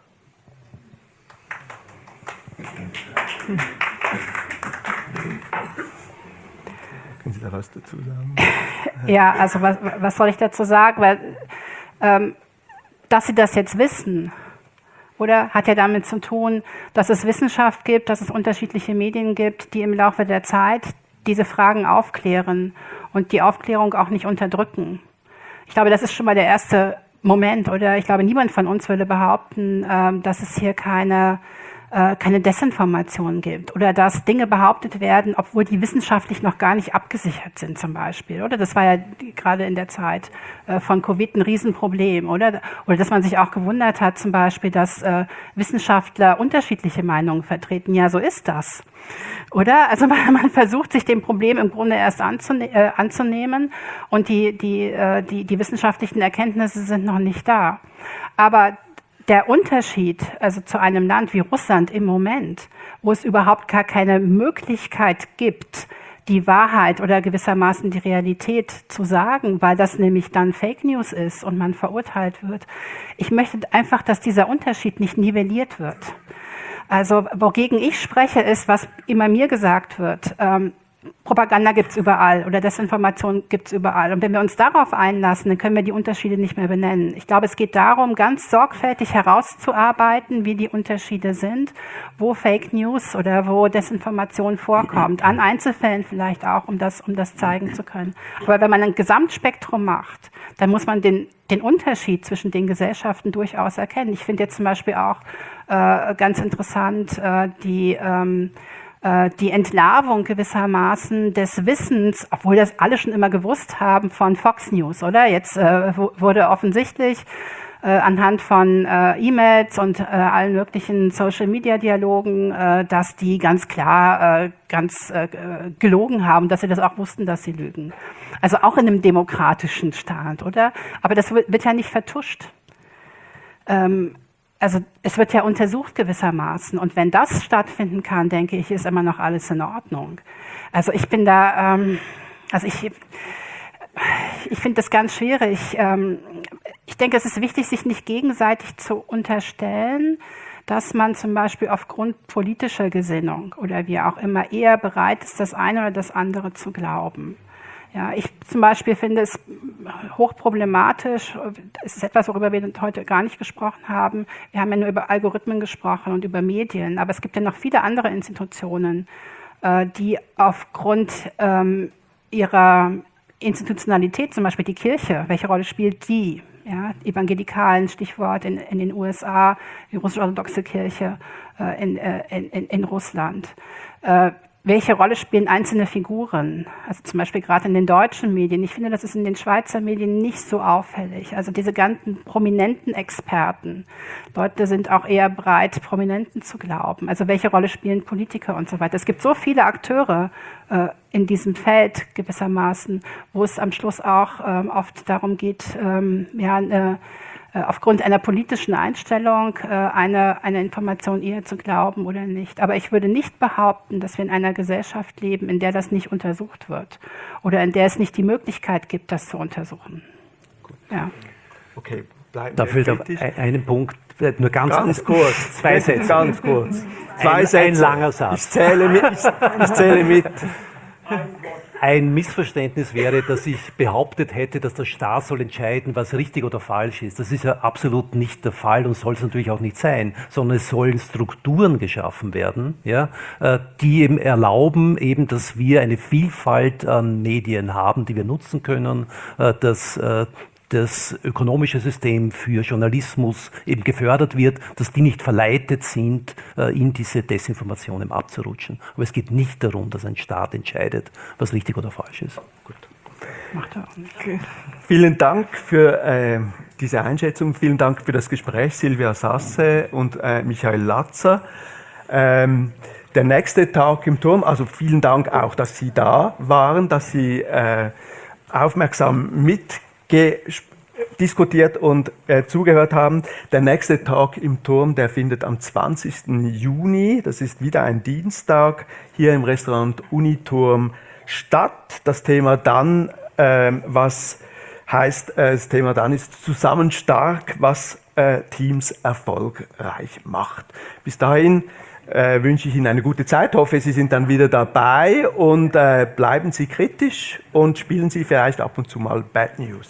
Können Sie da was dazu sagen? Ja, also was soll ich dazu sagen? Weil, dass Sie das jetzt wissen, oder hat ja damit zu tun, dass es Wissenschaft gibt, dass es unterschiedliche Medien gibt, die im Laufe der Zeit diese Fragen aufklären und die Aufklärung auch nicht unterdrücken. Ich glaube, das ist schon mal der erste Moment, oder? Ich glaube, niemand von uns würde behaupten, dass es hier keine keine Desinformation gibt oder dass Dinge behauptet werden, obwohl die wissenschaftlich noch gar nicht abgesichert sind zum Beispiel. Oder das war ja gerade in der Zeit von Covid ein Riesenproblem. Oder dass man sich auch gewundert hat zum Beispiel, dass Wissenschaftler unterschiedliche Meinungen vertreten. Ja, so ist das. Oder? Also man versucht, sich dem Problem im Grunde erst anzunehmen und die wissenschaftlichen Erkenntnisse sind noch nicht da. Aber der Unterschied, also zu einem Land wie Russland im Moment, wo es überhaupt gar keine Möglichkeit gibt, die Wahrheit oder gewissermaßen die Realität zu sagen, weil das nämlich dann Fake News ist und man verurteilt wird. Ich möchte einfach, dass dieser Unterschied nicht nivelliert wird. Also wogegen ich spreche, ist, was immer mir gesagt wird. Propaganda gibt's überall oder Desinformation gibt's überall. Und wenn wir uns darauf einlassen, dann können wir die Unterschiede nicht mehr benennen. Ich glaube, es geht darum, ganz sorgfältig herauszuarbeiten, wie die Unterschiede sind, wo Fake News oder wo Desinformation vorkommt. An Einzelfällen vielleicht auch, um das zeigen zu können. Aber wenn man ein Gesamtspektrum macht, dann muss man den Unterschied zwischen den Gesellschaften durchaus erkennen. Ich finde jetzt zum Beispiel auch ganz interessant die Entlarvung gewissermaßen des Wissens, obwohl das alle schon immer gewusst haben, von Fox News, oder? Jetzt wurde offensichtlich anhand von E-Mails und allen möglichen Social-Media-Dialogen, dass die ganz klar gelogen haben, dass sie das auch wussten, dass sie lügen. Also auch in einem demokratischen Staat, oder? Aber das wird ja nicht vertuscht. Also es wird ja untersucht gewissermaßen. Und wenn das stattfinden kann, denke ich, ist immer noch alles in Ordnung. Also ich bin da, ich finde das ganz schwierig. Ich denke, es ist wichtig, sich nicht gegenseitig zu unterstellen, dass man zum Beispiel aufgrund politischer Gesinnung oder wie auch immer eher bereit ist, das eine oder das andere zu glauben. Ja, ich zum Beispiel finde es hochproblematisch, es ist etwas, worüber wir heute gar nicht gesprochen haben. Wir haben ja nur über Algorithmen gesprochen und über Medien, aber es gibt ja noch viele andere Institutionen, die aufgrund ihrer Institutionalität, zum Beispiel die Kirche, welche Rolle spielt die? Ja, Evangelikalen, Stichwort in den USA, die russisch-orthodoxe Kirche in Russland. Welche Rolle spielen einzelne Figuren? Also zum Beispiel gerade in den deutschen Medien. Ich finde, das ist in den Schweizer Medien nicht so auffällig. Also diese ganzen prominenten Experten. Leute sind auch eher bereit, Prominenten zu glauben. Also welche Rolle spielen Politiker und so weiter. Es gibt so viele Akteure in diesem Feld gewissermaßen, wo es am Schluss auch oft darum geht, aufgrund einer politischen Einstellung eine Information eher zu glauben oder nicht. Aber ich würde nicht behaupten, dass wir in einer Gesellschaft leben, in der das nicht untersucht wird oder in der es nicht die Möglichkeit gibt, das zu untersuchen. Gut. Ja. Okay, bleiben da wir fehlt einen Punkt, nur ganz kurz. 2 Sätze. Ganz kurz. 2 Sätze. Ein langer Satz. Ich zähle mit. Ein Missverständnis wäre, dass ich behauptet hätte, dass der Staat soll entscheiden, was richtig oder falsch ist. Das ist ja absolut nicht der Fall und soll es natürlich auch nicht sein, sondern es sollen Strukturen geschaffen werden, ja, die eben erlauben, eben, dass wir eine Vielfalt an Medien haben, die wir nutzen können, dass das ökonomische System für Journalismus eben gefördert wird, dass die nicht verleitet sind, in diese Desinformationen abzurutschen. Aber es geht nicht darum, dass ein Staat entscheidet, was richtig oder falsch ist. Gut. Macht er auch nicht. Okay. Vielen Dank für diese Einschätzung. Vielen Dank für das Gespräch, Silvia Sasse und Michael Latzer. Der nächste Tag im Turm, also vielen Dank auch, dass Sie da waren, dass Sie aufmerksam diskutiert und zugehört haben. Der nächste Tag im Turm, der findet am 20. Juni, das ist wieder ein Dienstag, hier im Restaurant Uniturm statt. Das Thema dann, das Thema dann ist zusammen stark, was Teams erfolgreich macht. Bis dahin wünsche ich Ihnen eine gute Zeit, hoffe, Sie sind dann wieder dabei und bleiben Sie kritisch und spielen Sie vielleicht ab und zu mal Bad News.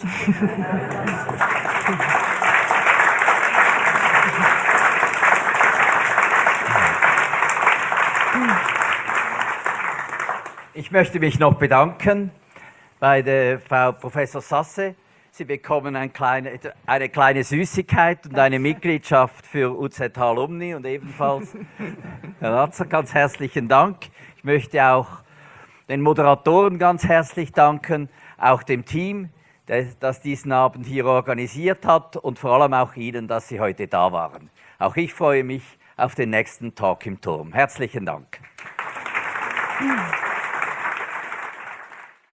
Ich möchte mich noch bedanken bei der Frau Professor Sasse Sie bekommen eine kleine Süßigkeit und eine Mitgliedschaft für UZH Alumni und ebenfalls Herr Ratzer, ganz herzlichen Dank. Ich möchte auch den Moderatoren ganz herzlich danken, auch dem Team, das diesen Abend hier organisiert hat und vor allem auch Ihnen, dass Sie heute da waren. Auch ich freue mich auf den nächsten Talk im Turm. Herzlichen Dank.